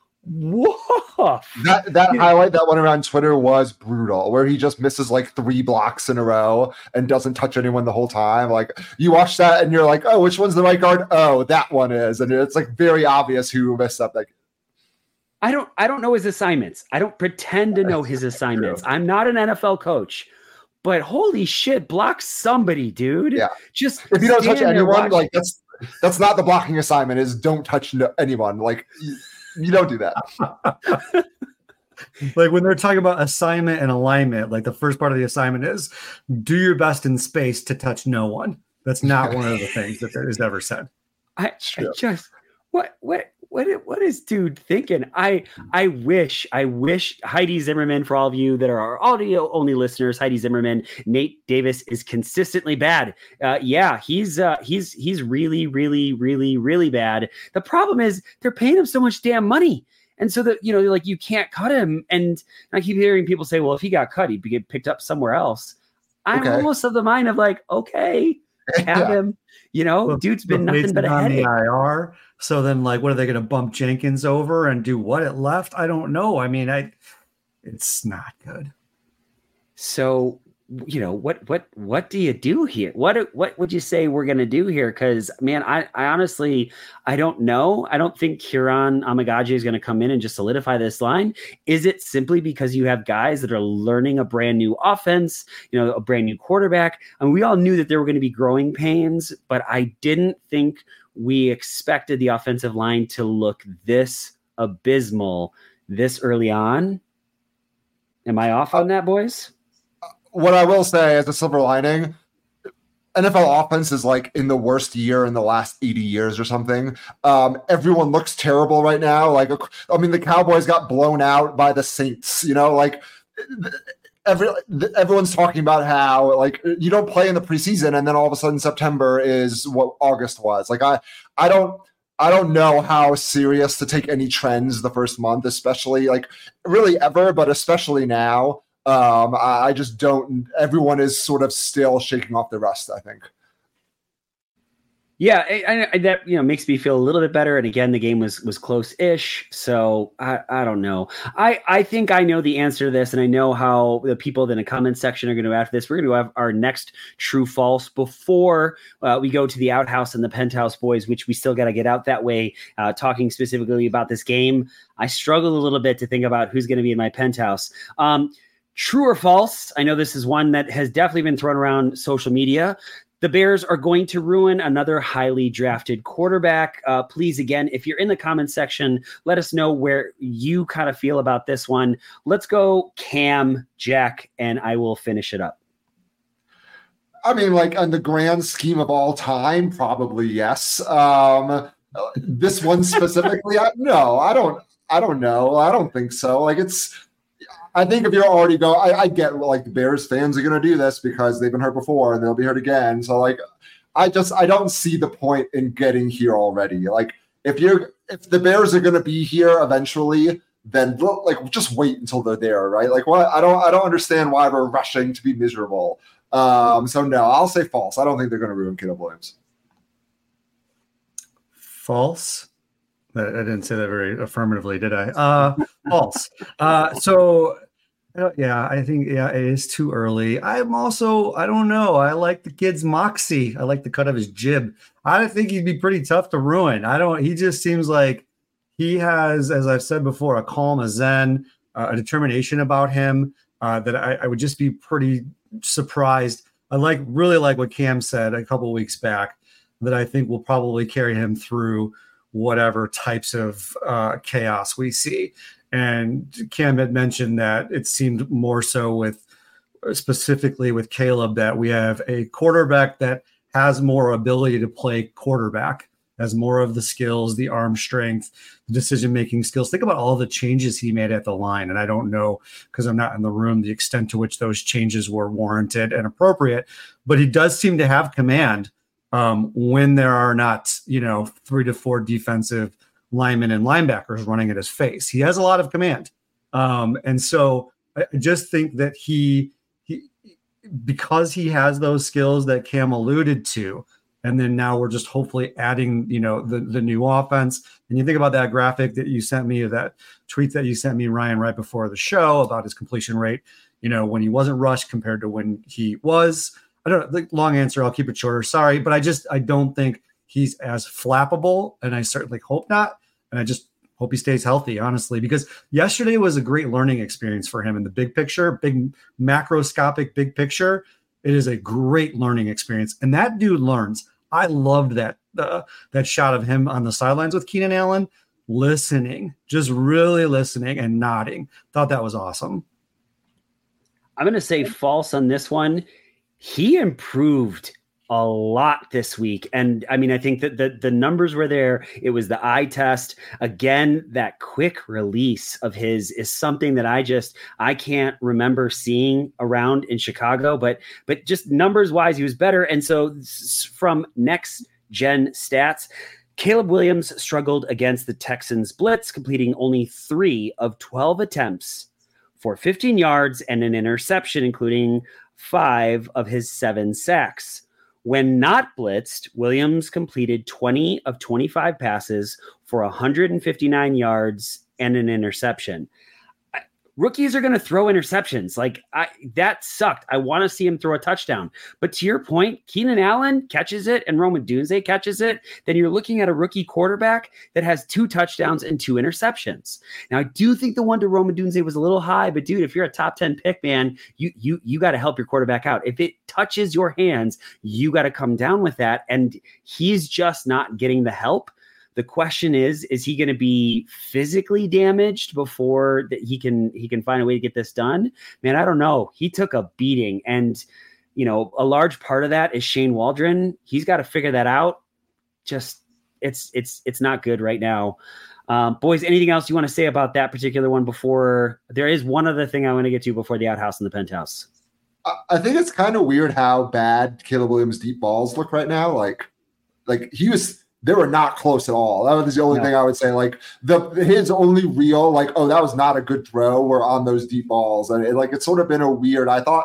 Woof. That that highlight that went around Twitter was brutal, where he just misses like three blocks in a row and doesn't touch anyone the whole time. Like you watch that and you're like, oh, which one's the right guard? Oh, that one is, and it's like very obvious who messed up. Like, I don't I don't know his assignments. I don't pretend to know his assignments. I'm not an N F L coach. But holy shit, block somebody, dude. Yeah. Just if you don't touch anyone, like that's that's not the blocking assignment. Is don't touch no, anyone. Like. You, You don't do that. Like when they're talking about assignment and alignment, like the first part of the assignment is do your best in space to touch no one. That's not one of the things that is ever said. I, I just what what what what is dude thinking? I I wish I wish Heidi Zimmerman, for all of you that are our audio only listeners, Heidi Zimmerman, Nate Davis is consistently bad. Uh, yeah, he's uh, he's he's really really really really bad. The problem is they're paying him so much damn money, and so that you know like you can't cut him. And I keep hearing people say, well, if he got cut, he'd get picked up somewhere else. I'm okay. almost of the mind of like, okay, have yeah. him. You know, well, dude's been nothing but a on headache. The I R. So then, like, what are they going to bump Jenkins over and do what at left? I don't know. I mean, I, it's not good. So, you know, what, what, what do you do here? What, what would you say we're going to do here? Because, man, I, I honestly, I don't know. I don't think Kieran Amagaje is going to come in and just solidify this line. Is it simply because you have guys that are learning a brand new offense, you know, a brand new quarterback? And we all knew that there were going to be growing pains, but I didn't think we expected the offensive line to look this abysmal this early on. Am I off on that, boys? What I will say as a silver lining, N F L offense is like in the worst year in the last eighty years or something. Um, everyone looks terrible right now. Like, I mean, the Cowboys got blown out by the Saints, you know, like every, everyone's talking about how like you don't play in the preseason and then all of a sudden September is what August was. Like, I, I don't, I don't know how serious to take any trends the first month, especially like really ever, but especially now. Um, I, I just don't. Everyone is sort of still shaking off the rust, I think. Yeah, I, I, that you know makes me feel a little bit better. And again, the game was was close-ish, so I, I don't know. I, I think I know the answer to this, and I know how the people in the comment section are going to after this. We're going to have our next true false before uh, we go to the outhouse and the penthouse boys, which we still got to get out that way. Uh, talking specifically about this game, I struggled a little bit to think about who's going to be in my penthouse. Um, true or false? I know this is one that has definitely been thrown around social media. The Bears are going to ruin another highly drafted quarterback. Uh, please, again, if you're in the comments section, let us know where you kind of feel about this one. Let's go Cam, Jack, and I will finish it up. I mean, like on the grand scheme of all time, probably yes. Um, this one specifically, I, no, I don't. I don't know. I don't think so. Like it's. I think if you're already going, I get like the Bears fans are going to do this because they've been hurt before and they'll be hurt again. So like, I just, I don't see the point in getting here already. Like if you're, if the Bears are going to be here eventually, then like just wait until they're there. Right. Like what, I don't, I don't understand why we're rushing to be miserable. Um, so no, I'll say false. I don't think they're going to ruin Caleb Williams. False. I didn't say that very affirmatively, did I? Uh, false. Uh, so, uh, yeah, I think, yeah, it is too early. I'm also, I don't know. I like the kid's moxie. I like the cut of his jib. I think he'd be pretty tough to ruin. I don't, he just seems like he has, as I've said before, a calm, a zen, uh, a determination about him uh, that I, I would just be pretty surprised. I like, really like what Cam said a couple of weeks back that I think will probably carry him through whatever types of uh, chaos we see. And Cam had mentioned that it seemed more so with specifically with Caleb that we have a quarterback that has more ability to play quarterback, has more of the skills, the arm strength, the decision-making skills. Think about all the changes he made at the line. And I don't know, because I'm not in the room, the extent to which those changes were warranted and appropriate, but he does seem to have command Um, when there are not, you know, three to four defensive linemen and linebackers running at his face. He has a lot of command. Um, and so I just think that he, he, because he has those skills that Cam alluded to, and then now we're just hopefully adding, you know, the, the new offense. And you think about that graphic that you sent me, or that tweet that you sent me, Ryan, right before the show about his completion rate, you know, when he wasn't rushed compared to when he was. I don't know, the long answer, I'll keep it shorter. Sorry, but I just, I don't think he's as flappable, and I certainly hope not. And I just hope he stays healthy, honestly, because yesterday was a great learning experience for him in the big picture, big macroscopic big picture. It is a great learning experience. And that dude learns. I loved that, uh, that shot of him on the sidelines with Keenan Allen, listening, just really listening and nodding. Thought that was awesome. I'm going to say false on this one. He improved a lot this week. And I mean, I think that the, the numbers were there. It was the eye test. Again, that quick release of his is something that I just, I can't remember seeing around in Chicago, but, but just numbers wise, he was better. And so from next gen stats, Caleb Williams struggled against the Texans blitz, completing only three of twelve attempts for fifteen yards and an interception, including five of his seven sacks. When not blitzed, Williams completed twenty of twenty-five passes for one hundred fifty-nine yards and an interception. Rookies are going to throw interceptions. Like I, that sucked. I want to see him throw a touchdown. But to your point, Keenan Allen catches it and Rome Odunze catches it. Then you're looking at a rookie quarterback that has two touchdowns and two interceptions. Now, I do think the one to Rome Odunze was a little high, but dude, if you're a top ten pick, man, you you you got to help your quarterback out. If it touches your hands, you got to come down with that. And he's just not getting the help. The question is, is he going to be physically damaged before that he can he can find a way to get this done? Man, I don't know. He took a beating, and you know, a large part of that is Shane Waldron. He's got to figure that out. Just it's it's it's not good right now. Um, boys, anything else you want to say about that particular one before? There is one other thing I want to get to before the outhouse and the penthouse. I think it's kind of weird how bad Caleb Williams' deep balls look right now. Like, like he was. They were not close at all. That was the only no. thing I would say. Like the his only real, like, oh, that was not a good throw, were on those deep balls. And it, like, it's sort of been a weird, I thought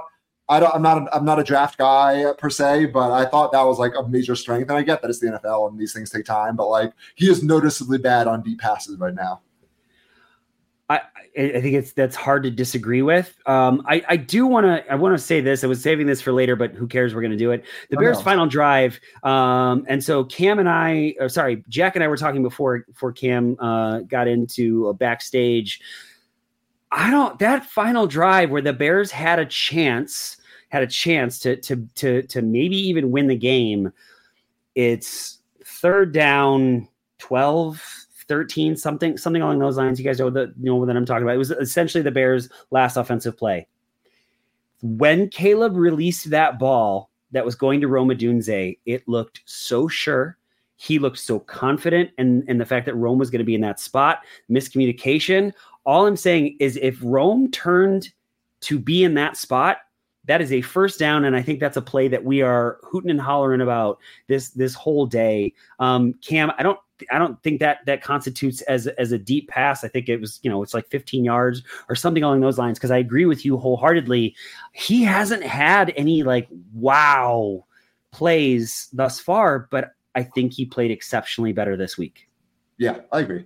I don't, I'm not a, I'm not a draft guy per se, but I thought that was like a major strength. And I get that it's the N F L and these things take time, but like he is noticeably bad on deep passes right now. I, I think it's that's hard to disagree with. Um, I, I do want to I want to say this. I was saving this for later, but who cares? We're going to do it. The I Bears' know. final drive. Um, and so Cam and I, or sorry, Jack and I were talking before before Cam uh, got into a backstage. I don't that final drive where the Bears had a chance had a chance to to to to maybe even win the game. It's third down, twelve. thirteen, something, something along those lines. You guys know the know what I'm talking about. It was essentially the Bears' last offensive play. When Caleb released that ball that was going to Rome Odunze, it looked so sure. He looked so confident, and and the fact that Rome was going to be in that spot, miscommunication. All I'm saying is, if Rome turned to be in that spot, that is a first down, and I think that's a play that we are hooting and hollering about this this whole day. Um, Cam, I don't. I don't think that that constitutes as as a deep pass. I think it was, you know, it's like fifteen yards or something along those lines. Because I agree with you wholeheartedly. He hasn't had any like wow plays thus far, but I think he played exceptionally better this week. Yeah, I agree.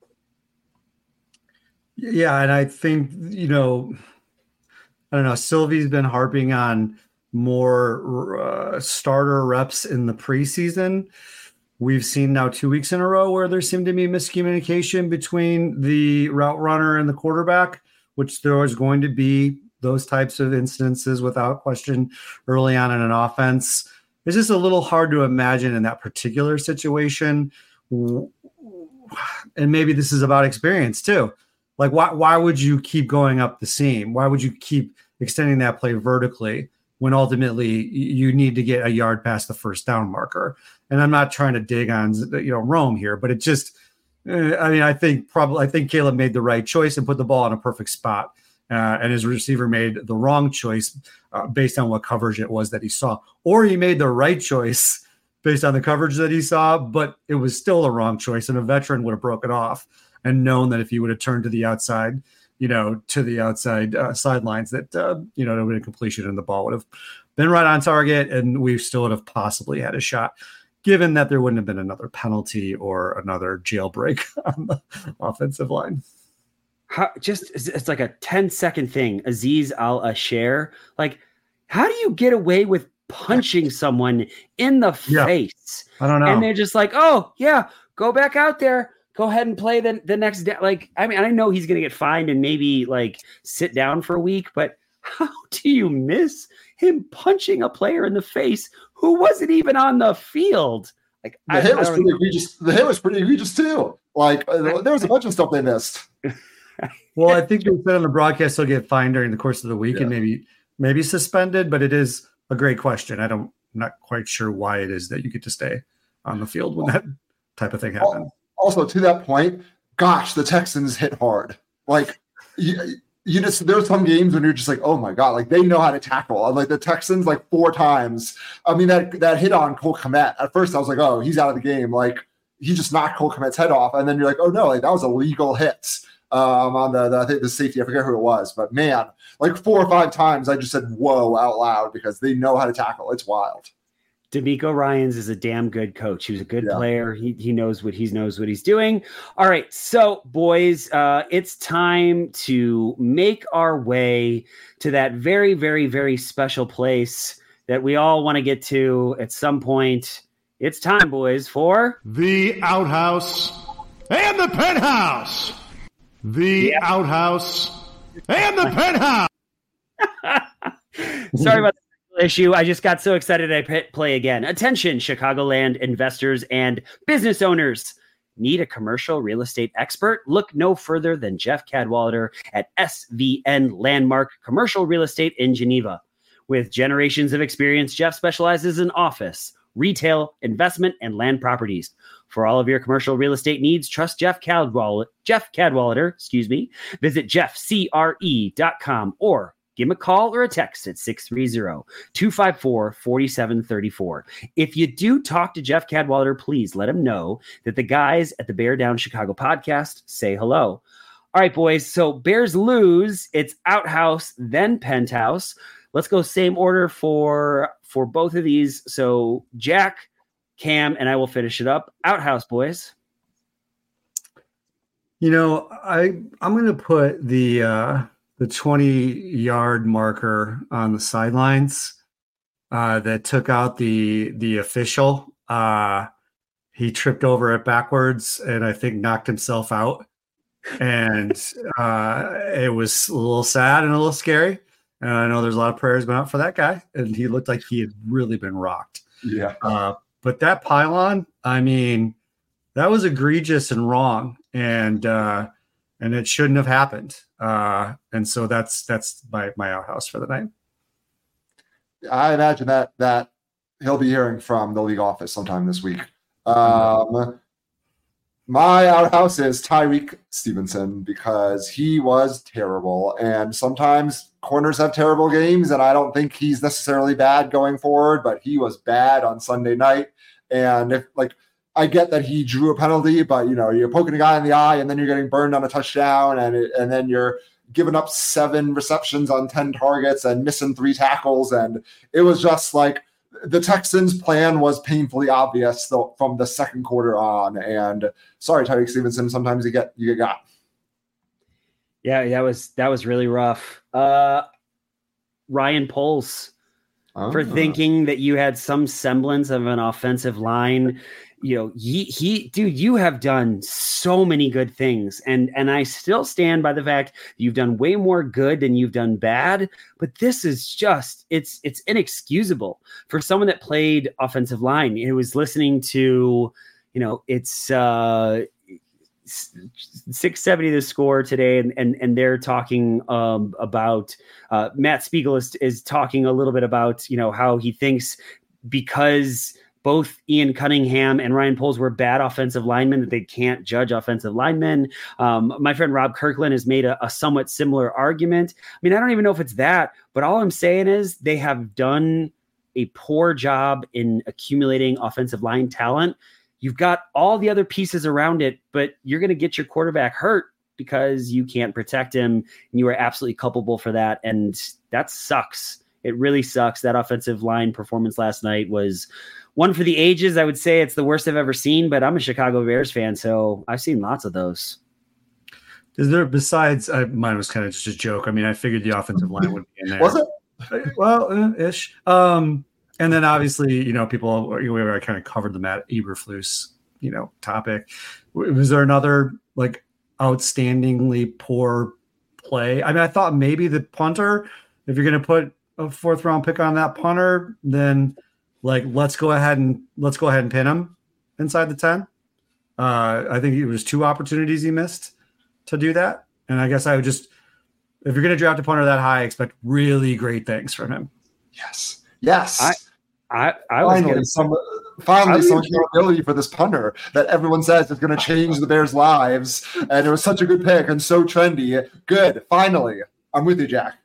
Yeah, and I think, you know, I don't know, Sylvie's been harping on more uh, starter reps in the preseason. We've seen now two weeks in a row where there seemed to be miscommunication between the route runner and the quarterback, which there was going to be those types of instances without question early on in an offense. It's just a little hard to imagine in that particular situation. And maybe this is about experience too. Like, why, why would you keep going up the seam? Why would you keep extending that play vertically when ultimately you need to get a yard past the first down marker? And I'm not trying to dig on, you know, Rome here, but it just, uh, I mean, I think probably, I think Caleb made the right choice and put the ball in a perfect spot. Uh, and his receiver made the wrong choice uh, based on what coverage it was that he saw. Or he made the right choice based on the coverage that he saw, but it was still the wrong choice. And a veteran would have broken off and known that if he would have turned to the outside, you know, to the outside uh, sidelines, that, uh, you know, there would have been completion and the ball would have been right on target, and we still would have possibly had a shot, given that there wouldn't have been another penalty or another jailbreak on the offensive line. How, just it's like a ten second thing. Aziz Al Asher, like, how do you get away with punching someone in the Yeah. face? I don't know. And they're just like, oh yeah, go back out there. Go ahead and play the, the next day. Like, I mean, I know he's going to get fined and maybe like sit down for a week, but how do you miss him punching a player in the face who wasn't even on the field? Like, The I, hit I was don't- pretty egregious. The hit was pretty egregious too. Like uh, there was a bunch of stuff they missed. Well, I think they said on the broadcast he'll get fined during the course of the week Yeah. and maybe maybe suspended, but it is a great question. I don't, I'm not quite sure why it is that you get to stay on the field when that type of thing happens. Also, to that point, gosh, the Texans hit hard. Like you, you just there's some games when you're just like, oh my god, like they know how to tackle. And like the Texans, like four times. I mean, that that hit on Cole Kmet. At first, I was like, oh, he's out of the game. Like he just knocked Cole Kmet's head off, and then you're like, oh no, like that was a legal hit um, on the, the I think the safety. I forget who it was, but man, like four or five times, I just said whoa out loud because they know how to tackle. It's wild. D'Amico Ryans is a damn good coach. He was a good Yeah. player. He he knows what he knows what he's doing. All right, so boys, uh, it's time to make our way to that very, very, very special place that we all want to get to at some point. It's time, boys, for The outhouse and the penthouse. The Yeah. outhouse and the penthouse. Sorry about the issue. I just got so excited I hit play again. Attention, Chicagoland investors and business owners. Need a commercial real estate expert? Look no further than Jeff Cadwallader at S V N Landmark Commercial Real Estate in Geneva. With generations of experience, Jeff specializes in office, retail, investment, and land properties. For all of your commercial real estate needs, trust Jeff Cadwallader, Jeff Cadwallader, excuse me. Visit jeff c r e dot com or give him a call or a text at six three zero, two five four, four seven three four. If you do talk to Jeff Cadwallader, please let him know that the guys at the Bear Down Chicago podcast say hello. All right, boys. So Bears lose. It's outhouse, then penthouse. let's go same order for for both of these. So Jack, Cam, and I will finish it up. Outhouse boys. You know, I I'm going to put the uh, the twenty yard marker on the sidelines uh, that took out the the official. Uh, he tripped over it backwards and I think knocked himself out. And uh, it was a little sad and a little scary. And I know there's a lot of prayers going out for that guy. And he looked like he had really been rocked. Yeah. Uh, but that pylon, I mean, that was egregious and wrong. And uh, and it shouldn't have happened. Uh, and so that's that's my, my outhouse for the night. I imagine that that he'll be hearing from the league office sometime this week. Um, my outhouse is Tyreek Stevenson because he was terrible. And sometimes corners have terrible games, and I don't think he's necessarily bad going forward, but he was bad on Sunday night. And if like I get that he drew a penalty, but you know, you're poking a guy in the eye and then you're getting burned on a touchdown, and it, and then you're giving up seven receptions on ten targets and missing three tackles. And it was just like the Texans' plan was painfully obvious though, from the second quarter on. And sorry, Tyreek Stevenson, sometimes you get you get got. Yeah, that was that was really rough. Uh, Ryan Poles Oh. for thinking that you had some semblance of an offensive line. You know, he, he, dude, you have done so many good things. And, and I still stand by the fact you've done way more good than you've done bad, but this is just, it's, it's inexcusable for someone that played offensive line. It was listening to, you know, it's, uh, six seventy the score today, and and and they're talking um about uh Matt Spiegel is is talking a little bit about, you know, how he thinks because both Ian Cunningham and Ryan Poles were bad offensive linemen that they can't judge offensive linemen. Um, my friend Rob Kirkland has made a, a somewhat similar argument. I mean, I don't even know if it's that, but all I'm saying is they have done a poor job in accumulating offensive line talent. You've got all the other pieces around it, but you're going to get your quarterback hurt because you can't protect him, and you are absolutely culpable for that. And that sucks. It really sucks. That offensive line performance last night was one for the ages. I would say it's the worst I've ever seen, but I'm a Chicago Bears fan, so I've seen lots of those. Is there, besides, uh, mine was kind of just a joke. I mean, I figured the offensive line would be in there. Was it? Well, uh, ish. Um, And then obviously, you know, people, we were kind of covered the Matt Eberflus, you know, topic. Was there another like outstandingly poor play? I mean, I thought maybe the punter, if you're going to put a fourth round pick on that punter, then like, let's go ahead and let's go ahead and pin him inside the ten. Uh, I think it was two opportunities he missed to do that. And I guess I would just, if you're going to draft a punter that high, expect really great things from him. Yes. Yes. I, I, I was finally, hoping, some, finally I some was- accountability for this punter that everyone says is going to change the Bears' lives. And it was such a good pick and so trendy. Good. Finally. I'm with you, Jack.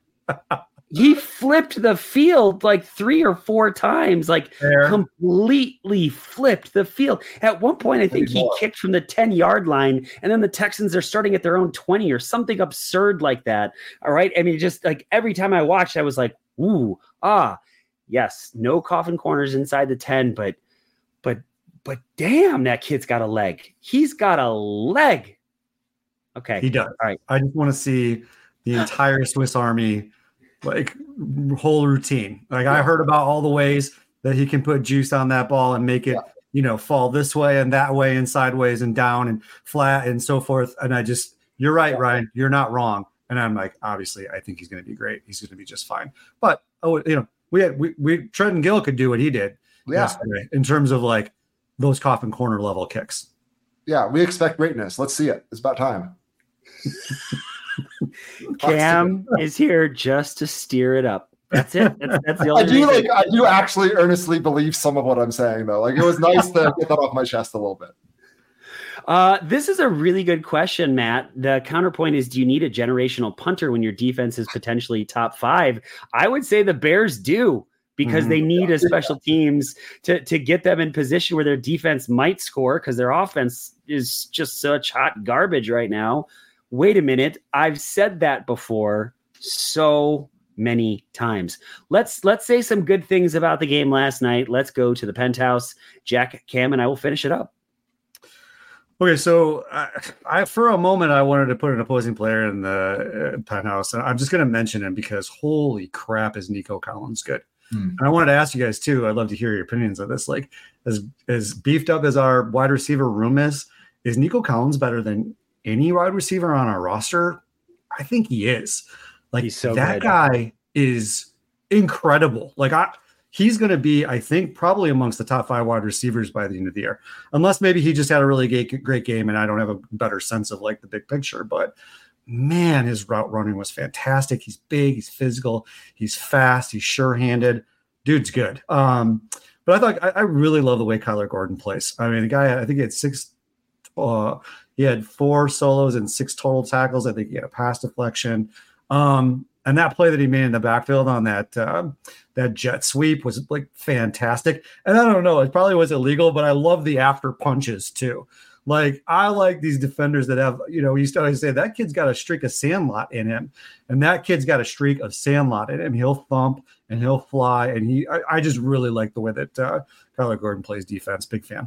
he flipped the field like three or four times, like Fair. completely flipped the field. At one point, I think he Anymore. kicked from the ten yard line, and then the Texans are starting at their own twenty or something absurd like that. All right. I mean, just like every time I watched, I was like, ooh, ah, yes, no coffin corners inside the ten, but, but, but damn, that kid's got a leg. He's got a leg. Okay. He does. All right. I just want to see the entire Swiss Army, like whole routine. Like I heard about all the ways that he can put juice on that ball and make it, Yeah. you know, fall this way and that way and sideways and down and flat and so forth. And I just, you're right, Yeah. Ryan, you're not wrong. And I'm like, obviously, I think he's going to be great. He's going to be just fine. But oh, you know, we had we, we Trenton Gill could do what he did Yeah. yesterday in terms of like those coffin corner level kicks. Yeah. We expect greatness. Let's see it. It's about time. Cam is here just to steer it up. That's it. That's, that's the I only do reason. like I do actually earnestly believe some of what I'm saying though. Like it was nice to get that off my chest a little bit. Uh, this is a really good question, Matt. The counterpoint is, do you need a generational punter when your defense is potentially top five? I would say the Bears do, because Mhm. they need a special teams to, to get them in position where their defense might score, because their offense is just such hot garbage right now. Wait a minute. I've said that before. So many times. Let's let's say some good things about the game last night. Let's go to the penthouse. Jack, Cam, and I will finish it up. Okay, so I, I for a moment I wanted to put an opposing player in the uh, penthouse, and I'm just going to mention him because holy crap, is Nico Collins good? Hmm. And I wanted to ask you guys too. I'd love to hear your opinions on this. Like, as as beefed up as our wide receiver room is, is Nico Collins better than any wide receiver on our roster? I think he is. Like, he's so that good. guy is incredible. Like, I, he's going to be, I think, probably amongst the top five wide receivers by the end of the year, unless maybe he just had a really great, great game and I don't have a better sense of like the big picture. But man, his route running was fantastic. He's big, he's physical, he's fast, he's sure-handed. Dude's good. Um, but I thought I, I really love the way Kyler Gordon plays. I mean, the guy, I think he had six. Uh, he had four solos and six total tackles. I think he had a pass deflection. Um, and that play that he made in the backfield on that um, that jet sweep was like fantastic. And I don't know, it probably was illegal, but I love the after punches too. Like, I like these defenders that have, you know, we used to always say that kid's got a streak of Sandlot in him, and that kid's got a streak of Sandlot in him. He'll thump and he'll fly, and he. I, I just really like the way that uh, Kyler Gordon plays defense. Big fan.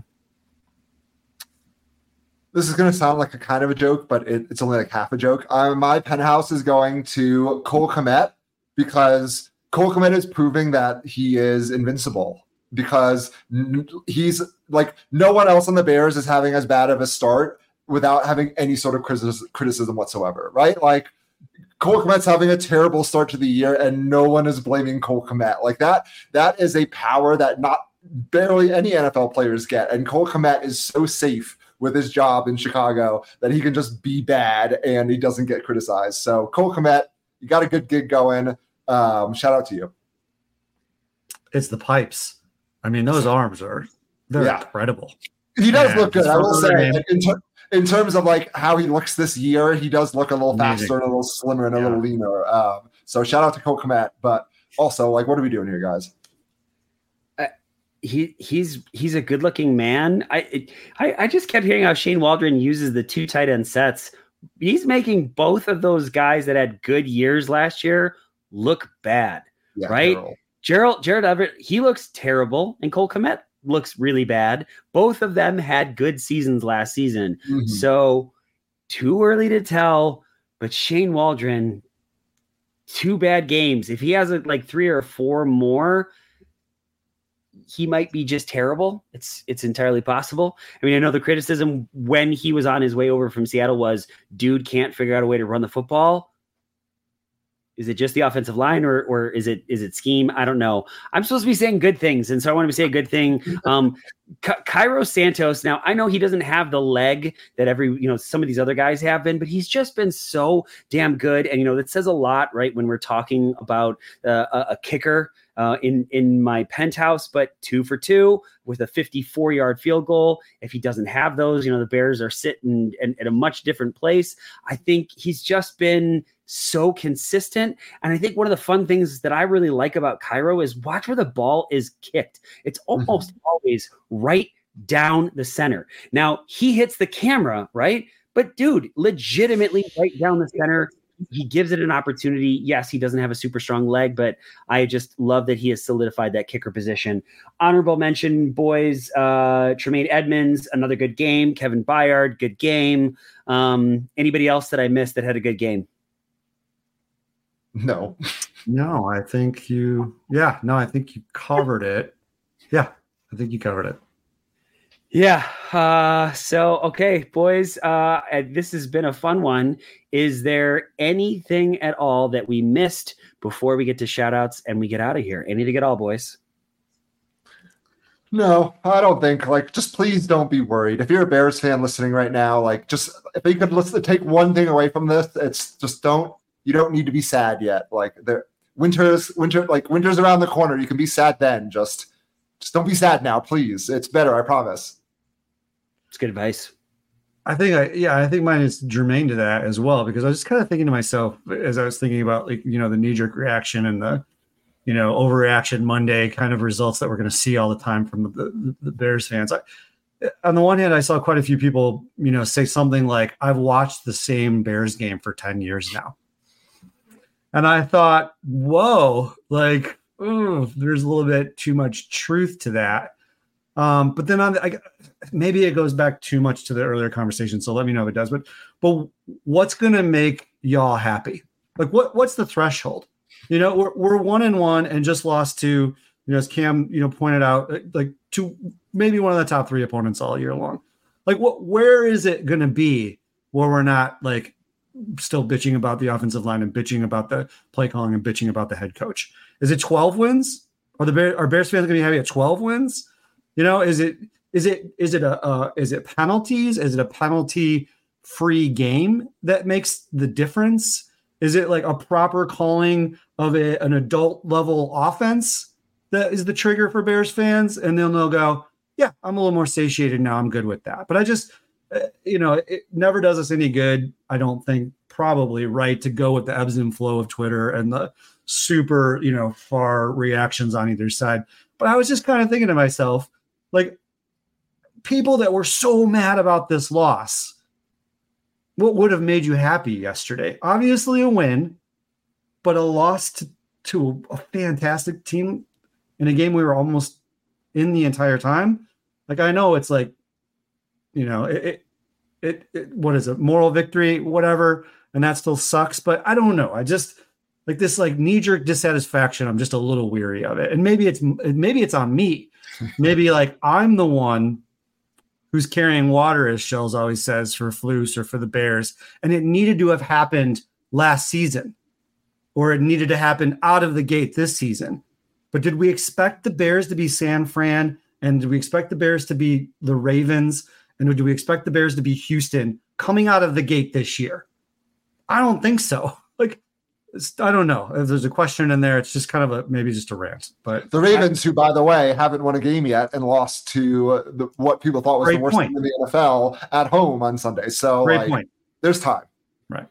This is going to sound like a kind of a joke, but it, it's only like half a joke. Uh, my penthouse is going to Cole Kmet because Cole Kmet is proving that he is invincible because n- he's like no one else on the Bears is having as bad of a start without having any sort of criticism, criticism whatsoever, right? Like Cole Kmet's having a terrible start to the year and no one is blaming Cole Kmet. Like that, that is a power that not barely any N F L players get. And Cole Kmet is so safe with his job in Chicago that he can just be bad and he doesn't get criticized. So Cole Kmet, you got a good gig going. Um, shout out to you. It's the pipes. I mean, those arms are, they're yeah. incredible. He does Man, look good. I will say like, in, ter- in terms of like how he looks this year, he does look a little Amazing. faster and a little slimmer and a yeah. little leaner. Um, so shout out to Cole Kmet, but also like, what are we doing here, guys? He he's he's a good looking man. I, I I just kept hearing how Shane Waldron uses the two tight end sets. He's making both of those guys that had good years last year look bad, yeah, right? Terrible. Gerald Jared Everett, he looks terrible, and Cole Kmet looks really bad. Both of them had good seasons last season, mm-hmm. so too early to tell. But Shane Waldron, two bad games. If he has a, like three or four more, he might be just terrible. It's it's entirely possible. I mean, I know the criticism when he was on his way over from Seattle was, dude can't figure out a way to run the football. Is it just the offensive line or or is it is it scheme? I don't know. I'm supposed to be saying good things, and so I want to say a good thing. Um, Ky- Cairo Santos. Now I know he doesn't have the leg that every you know some of these other guys have been, but he's just been so damn good, and you know that says a lot, right? When we're talking about uh, a, a kicker. Uh, in, in my penthouse, but two for two with a fifty-four yard field goal. If he doesn't have those, you know, the Bears are sitting in, in a much different place. I think he's just been so consistent. And I think one of the fun things that I really like about Cairo is watch where the ball is kicked. It's almost mm-hmm. always right down the center. Now he hits the camera, right? But dude, legitimately right down the center. He gives it an opportunity. Yes, he doesn't have a super strong leg, but I just love that he has solidified that kicker position. Honorable mention, boys, uh, Tremaine Edmonds, another good game. Kevin Byard, good game. Um, anybody else that I missed that had a good game? No. No, I think you, yeah, no, I think you covered it. Yeah, I think you covered it. Yeah. Uh, so, okay, boys, uh, this has been a fun one. Is there anything at all that we missed before we get to shout outs and we get out of here? Anything at all, boys? No, I don't think. Like, just please don't be worried. If you're a Bears fan listening right now, like, just if you could listen, take one thing away from this, it's just don't. You don't need to be sad yet. Like, there, winter's winter, like winter's around the corner. You can be sad then. Just, just don't be sad now, please. It's better, I promise. It's good advice. I think I, yeah, I think mine is germane to that as well, because I was just kind of thinking to myself as I was thinking about, like, you know, the knee jerk reaction and the, you know, overreaction Monday kind of results that we're going to see all the time from the, the, the Bears fans. I, on the one hand, I saw quite a few people, you know, say something like, I've watched the same Bears game for ten years now. And I thought, whoa, like, ooh, there's a little bit too much truth to that. Um, but then on the, I, maybe it goes back too much to the earlier conversation. So let me know if it does. But but what's going to make y'all happy? Like, what what's the threshold? You know, we're we're one and one and just lost to, you know, as Cam, you know, pointed out, like to maybe one of the top three opponents all year long. Like, what? Where is it going to be where we're not like still bitching about the offensive line and bitching about the play calling and bitching about the head coach? Is it twelve wins? Are the Bears, are Bears fans going to be happy at twelve wins? You know, is it is it is it a uh, is it penalties? Is it a penalty free game that makes the difference? Is it like a proper calling of a, an adult level offense that is the trigger for Bears fans? And then they'll go, yeah, I'm a little more satiated now. I'm good with that. But I just, uh, you know, it never does us any good. I don't think probably right to go with the ebbs and flow of Twitter and the super, you know, far reactions on either side. But I was just kind of thinking to myself, like, people that were so mad about this loss, what would have made you happy yesterday? Obviously a win, but a loss to, to a fantastic team in a game we were almost in the entire time. Like, I know it's like, you know, it, it, it, it what is it? Moral victory, whatever. And that still sucks, but I don't know. I just like this, like knee jerk dissatisfaction. I'm just a little weary of it. And maybe it's, maybe it's on me. Maybe like I'm the one who's carrying water, as Shells always says, for Flus or for the Bears. And it needed to have happened last season, or it needed to happen out of the gate this season. But did we expect the Bears to be San Fran? And did we expect the Bears to be the Ravens? And do we expect the Bears to be Houston coming out of the gate this year? I don't think so. Like, it's, I don't know if there's a question in there. It's just kind of a, maybe just a rant, but the Ravens, I, who by the way, haven't won a game yet and lost to the, what people thought was the worst point. team in the N F L at home on Sunday. So great like, point. There's time. Right.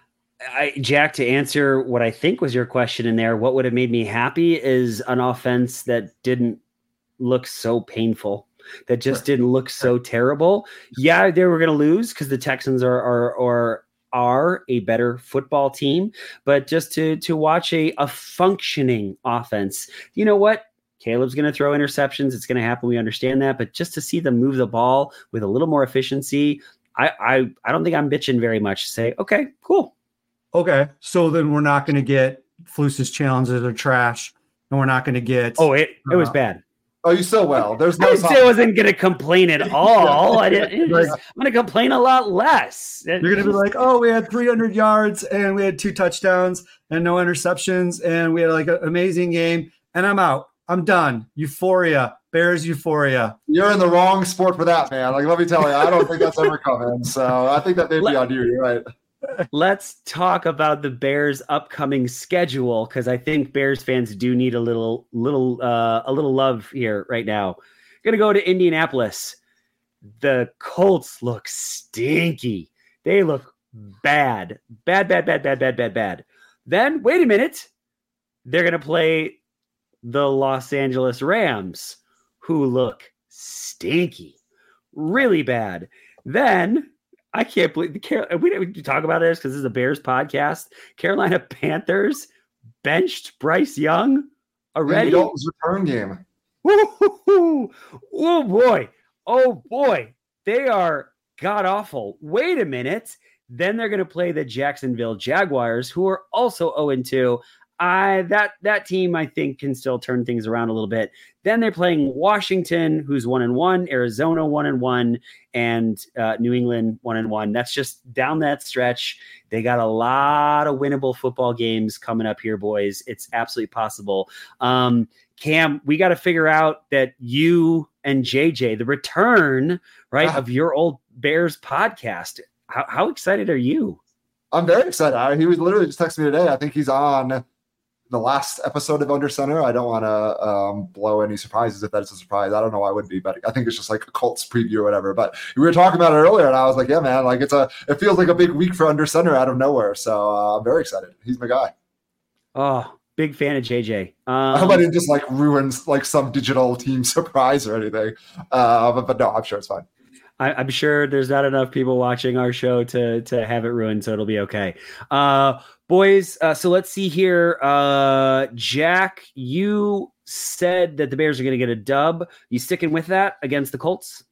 I, Jack, to answer what I think was your question in there, what would have made me happy is an offense that didn't look so painful, that just right. didn't look so right. terrible. Yeah, they were going to lose because the Texans are, are, are, are a better football team, but just to to watch a, a functioning offense. You know what? Caleb's going to throw interceptions. It's going to happen. We understand that, but just to see them move the ball with a little more efficiency, I I, I don't think I'm bitching very much. Say, okay, cool. Okay, so then we're not going to get Flus's challenges are trash, and we're not going to get. Oh, it it was uh, bad. Oh, you so well. There's no. I didn't say I wasn't going to complain at all. I didn't. Just, I'm going to complain a lot less. You're going to be like, oh, we had three hundred yards and we had two touchdowns and no interceptions and we had like an amazing game. And I'm out. I'm done. Euphoria. Bears euphoria. You're in the wrong sport for that, man. Like, let me tell you, I don't think that's ever coming. So I think that may be on you. You're right. Let's talk about the Bears' upcoming schedule, because I think Bears fans do need a little, little, uh, a little love here right now. Going to go to Indianapolis. The Colts look stinky. They look bad, bad, bad, bad, bad, bad, bad, bad. Then wait a minute, they're going to play the Los Angeles Rams, who look stinky, really bad. Then. I can't believe the Car- we didn't talk about this because this is a Bears podcast. Carolina Panthers benched Bryce Young already. Dalton's return game. Woo-hoo-hoo. Oh boy. Oh boy. They are god awful. Wait a minute. Then they're going to play the Jacksonville Jaguars, who are also oh and two. I that that team I think can still turn things around a little bit. Then they're playing Washington, who's one and one, Arizona one and one, and uh, New England one and one. That's just down that stretch. They got a lot of winnable football games coming up here, boys. It's absolutely possible. Um, Cam, we got to figure out that you and J J, the return right ah. of your old Bears podcast. How, how excited are you? I'm very excited. He was literally just texting me today. I think he's on the last episode of Under Center. I don't want to um, blow any surprises if that's a surprise. I don't know why I would be, but I think it's just like a Colts preview or whatever. But we were talking about it earlier, and I was like, yeah, man, like it's a, it feels like a big week for Under Center out of nowhere. So uh, I'm very excited. He's my guy. Oh, big fan of J J. Um, I hope I didn't just like ruin like some digital team surprise or anything. Uh, but, but no, I'm sure it's fine. I, I'm sure there's not enough people watching our show to to have it ruined, so it'll be okay. Uh, boys, uh, so let's see here. Uh, Jack, you said that the Bears are going to get a dub. You sticking with that against the Colts?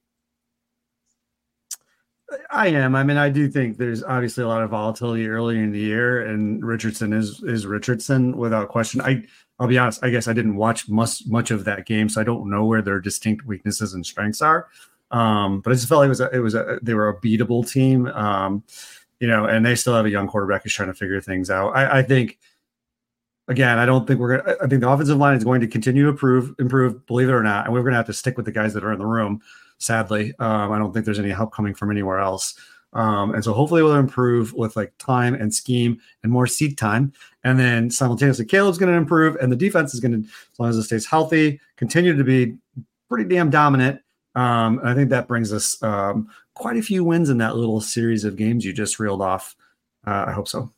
I am. I mean, I do think there's obviously a lot of volatility early in the year, and Richardson is is Richardson without question. I I'll be honest. I guess I didn't watch much much of that game, so I don't know where their distinct weaknesses and strengths are. Um, but I just felt like it was a, it was a, they were a beatable team, um, you know, and they still have a young quarterback who's trying to figure things out. I, I think. Again, I don't think we're going to, I think the offensive line is going to continue to improve, improve, believe it or not. And we're going to have to stick with the guys that are in the room. Sadly, um, I don't think there's any help coming from anywhere else. Um, and so hopefully we'll improve with like time and scheme and more seat time. And then simultaneously Caleb's going to improve and the defense is going to, as long as it stays healthy, continue to be pretty damn dominant. Um, and I think that brings us um, quite a few wins in that little series of games you just reeled off. Uh, I hope so.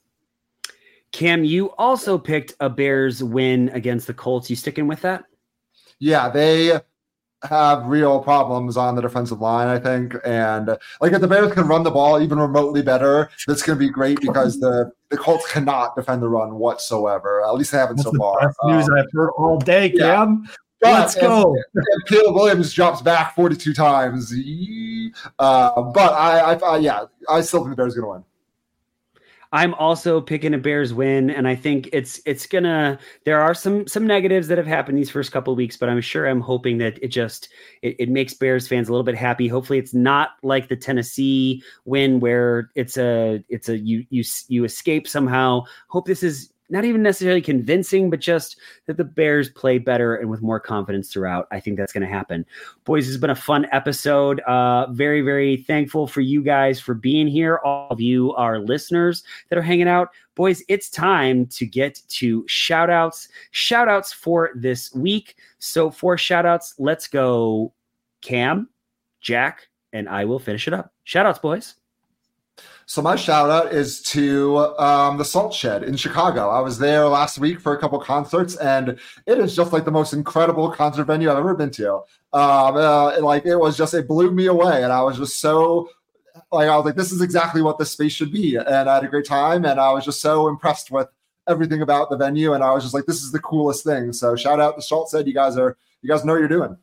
Cam, you also picked a Bears win against the Colts. You sticking with that? Yeah, they have real problems on the defensive line, I think. And like if the Bears can run the ball even remotely better, that's going to be great because the, the Colts cannot defend the run whatsoever. At least they haven't That's so the far. best news Um, I've heard all day, Cam. yeah. But Let's go. If, if Caleb Williams drops back forty-two times, uh, but I, I, I, yeah, I still think the Bears are going to win. I'm also picking a Bears win, and I think it's it's gonna. There are some some negatives that have happened these first couple of weeks, but I'm sure I'm hoping that it just it, it makes Bears fans a little bit happy. Hopefully, it's not like the Tennessee win where it's a it's a you you you escape somehow. Hope this is not even necessarily convincing, but just that the Bears play better and with more confidence throughout. I think that's going to happen. Boys, this has been a fun episode. Uh, very, very thankful for you guys for being here. All of you, our listeners that are hanging out. Boys, it's time to get to shout outs. Shout outs for this week. So for shout outs, let's go Cam, Jack, and I will finish it up. Shout outs, boys. So my shout out is to um, the Salt Shed in Chicago. I was there last week for a couple concerts, and it is just like the most incredible concert venue I've ever been to. Um, uh, like it was just, it blew me away, and I was just so like I was like, this is exactly what this space should be, and I had a great time, and I was just so impressed with everything about the venue, and I was just like, this is the coolest thing. So shout out to Salt Shed. You guys are you guys know what you're doing.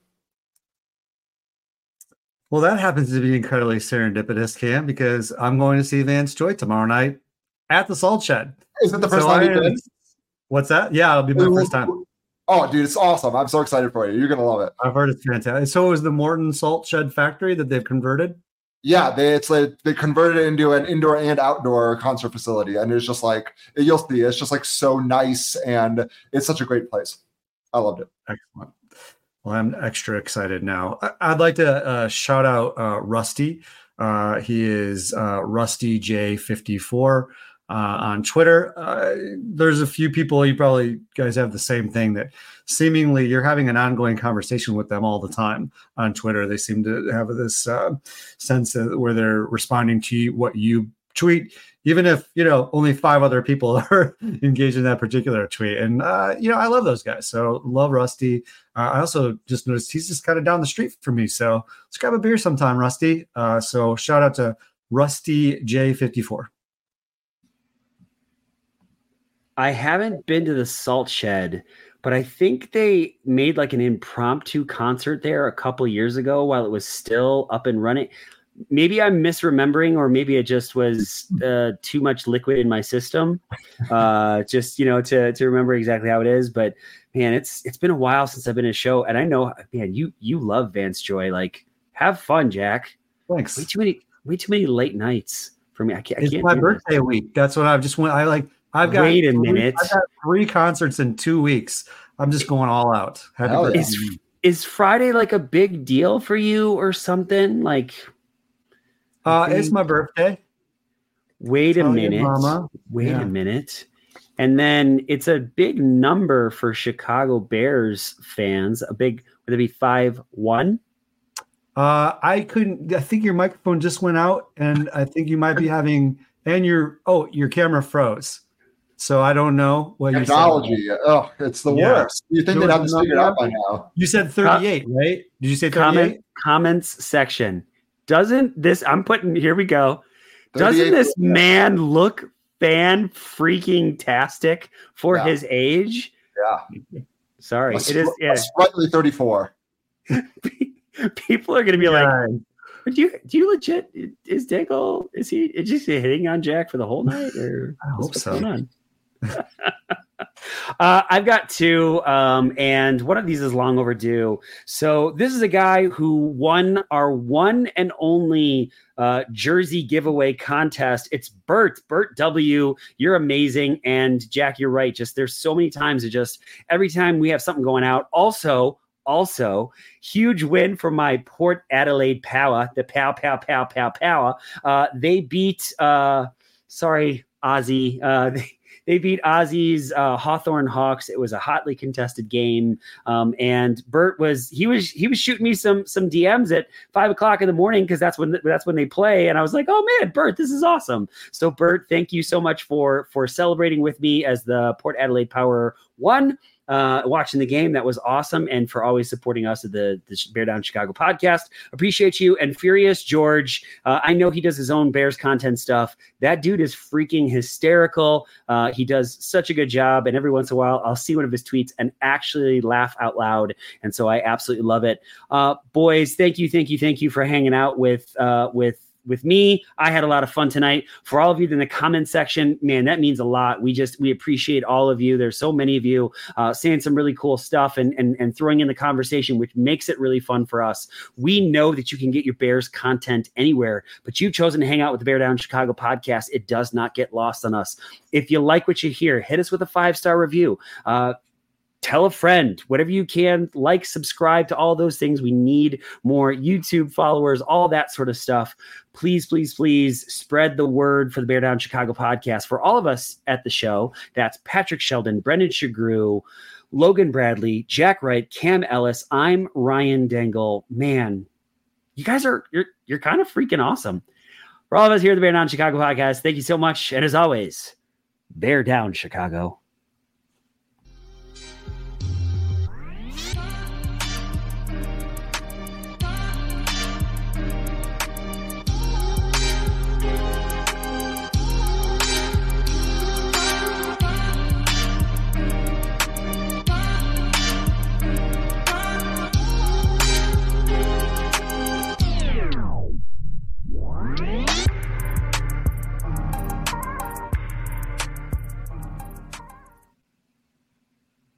Well, that happens to be incredibly serendipitous, Cam, because I'm going to see Vance Joy tomorrow night at the Salt Shed. Is it the first So time I you've am- been? What's that? Yeah, it'll be my first time. Oh, dude, it's awesome. I'm so excited for you. You're going to love it. I've heard it's fantastic. So is the Morton Salt Shed factory that they've converted? Yeah, they it's like they converted it into an indoor and outdoor concert facility, and it's just like you'll see. It's just like so nice, and it's such a great place. I loved it. Excellent. Well, I'm extra excited now. I- I'd like to uh, shout out uh, Rusty. Uh, he is uh, Rusty J fifty-four uh, on Twitter. Uh, there's a few people, you probably guys have the same thing, that seemingly you're having an ongoing conversation with them all the time on Twitter. They seem to have this uh, sense of where they're responding to what you tweet, even if, you know, only five other people are engaged in that particular tweet. And, uh, you know, I love those guys. So love Rusty. Uh, I also just noticed he's just kind of down the street from me. So let's grab a beer sometime, Rusty. Uh, so shout out to Rusty J fifty-four. I haven't been to the Salt Shed, but I think they made like an impromptu concert there a couple years ago while it was still up and running. Maybe I'm misremembering, or maybe it just was uh, too much liquid in my system, uh, just, you know, to to remember exactly how it is. But man, it's it's been a while since I've been to a show, and I know, man, you you love Vance Joy. Like, have fun, Jack. Thanks. Way too many, way too many late nights for me. I can't. I It's can't my do birthday this. week. That's what I've just went. I like. I've got. Wait a three- minute. I've got three concerts in two weeks. I'm just going all out. Happy Hell birthday. yeah. Is is Friday like a big deal for you or something? Like, Uh, it's my birthday. wait a Tell your minute. mama. Wait Yeah. a minute. And then it's a big number for Chicago Bears fans. A big, would it be five one? Uh, I couldn't. I think your microphone just went out, and I think you might be having. And your oh, your camera froze. So I don't know what you said. Technology. Oh, it's the Yeah. worst. You think they'd have this George figured out by now? You said thirty-eight, right? Did you say thirty-eight? Comment comments section. Doesn't this, I'm putting, here we go. Doesn't this man look fan freaking tastic for Yeah. his age? Yeah. Sorry. A It is. sp- Yeah. a sprightly thirty-four. People are going to be Yeah. like, do you, do you legit, is Dangle, is he, is he hitting on Jack for the whole night? Or I hope what's so. going on? uh, I've got two, um, and one of these is long overdue. So this is a guy who won our one and only uh, jersey giveaway contest. It's Bert, Bert W. You're amazing. And Jack, you're right. Just there's so many times it just every time we have something going out. Also, Also, huge win for my Port Adelaide Power, the Pow, Pow, Pow, Pow, Power. Uh, they beat, uh, sorry, Aussie. Uh, they, they beat Aussie's uh, Hawthorne Hawks. It was a hotly contested game. Um, and Bert was, he was, he was shooting me some, some D Ms at five o'clock in the morning because that's when, that's when they play. And I was like, oh man, Bert, this is awesome. So Bert, thank you so much for, for celebrating with me as the Port Adelaide Power won. Uh, watching the game. That was awesome. And for always supporting us at the, the Bear Down Chicago podcast. Appreciate you. And Furious George, uh, I know he does his own Bears content stuff. That dude is freaking hysterical. Uh, he does such a good job. And every once in a while, I'll see one of his tweets and actually laugh out loud. And so I absolutely love it. Uh, boys, thank you, thank you, thank you for hanging out with, uh, with, with me. I had a lot of fun tonight. For all of you in the comment section, man, that means a lot. We just, we appreciate all of you. There's so many of you uh, saying some really cool stuff and, and, and throwing in the conversation, which makes it really fun for us. We know that you can get your Bears content anywhere, but you've chosen to hang out with the Bear Down Chicago podcast. It does not get lost on us. If you like what you hear, hit us with a five-star review. Uh, Tell a friend, whatever you can, like, subscribe to all those things. We need more YouTube followers, all that sort of stuff. Please, please, please spread the word for the Bear Down Chicago podcast. For all of us at the show, that's Patrick Sheldon, Brendan Shagru, Logan Bradley, Jack Wright, Cam Ellis. I'm Ryan Dangle. Man, you guys are, you're, you're kind of freaking awesome. For all of us here at the Bear Down Chicago podcast, thank you so much. And as always, Bear Down Chicago.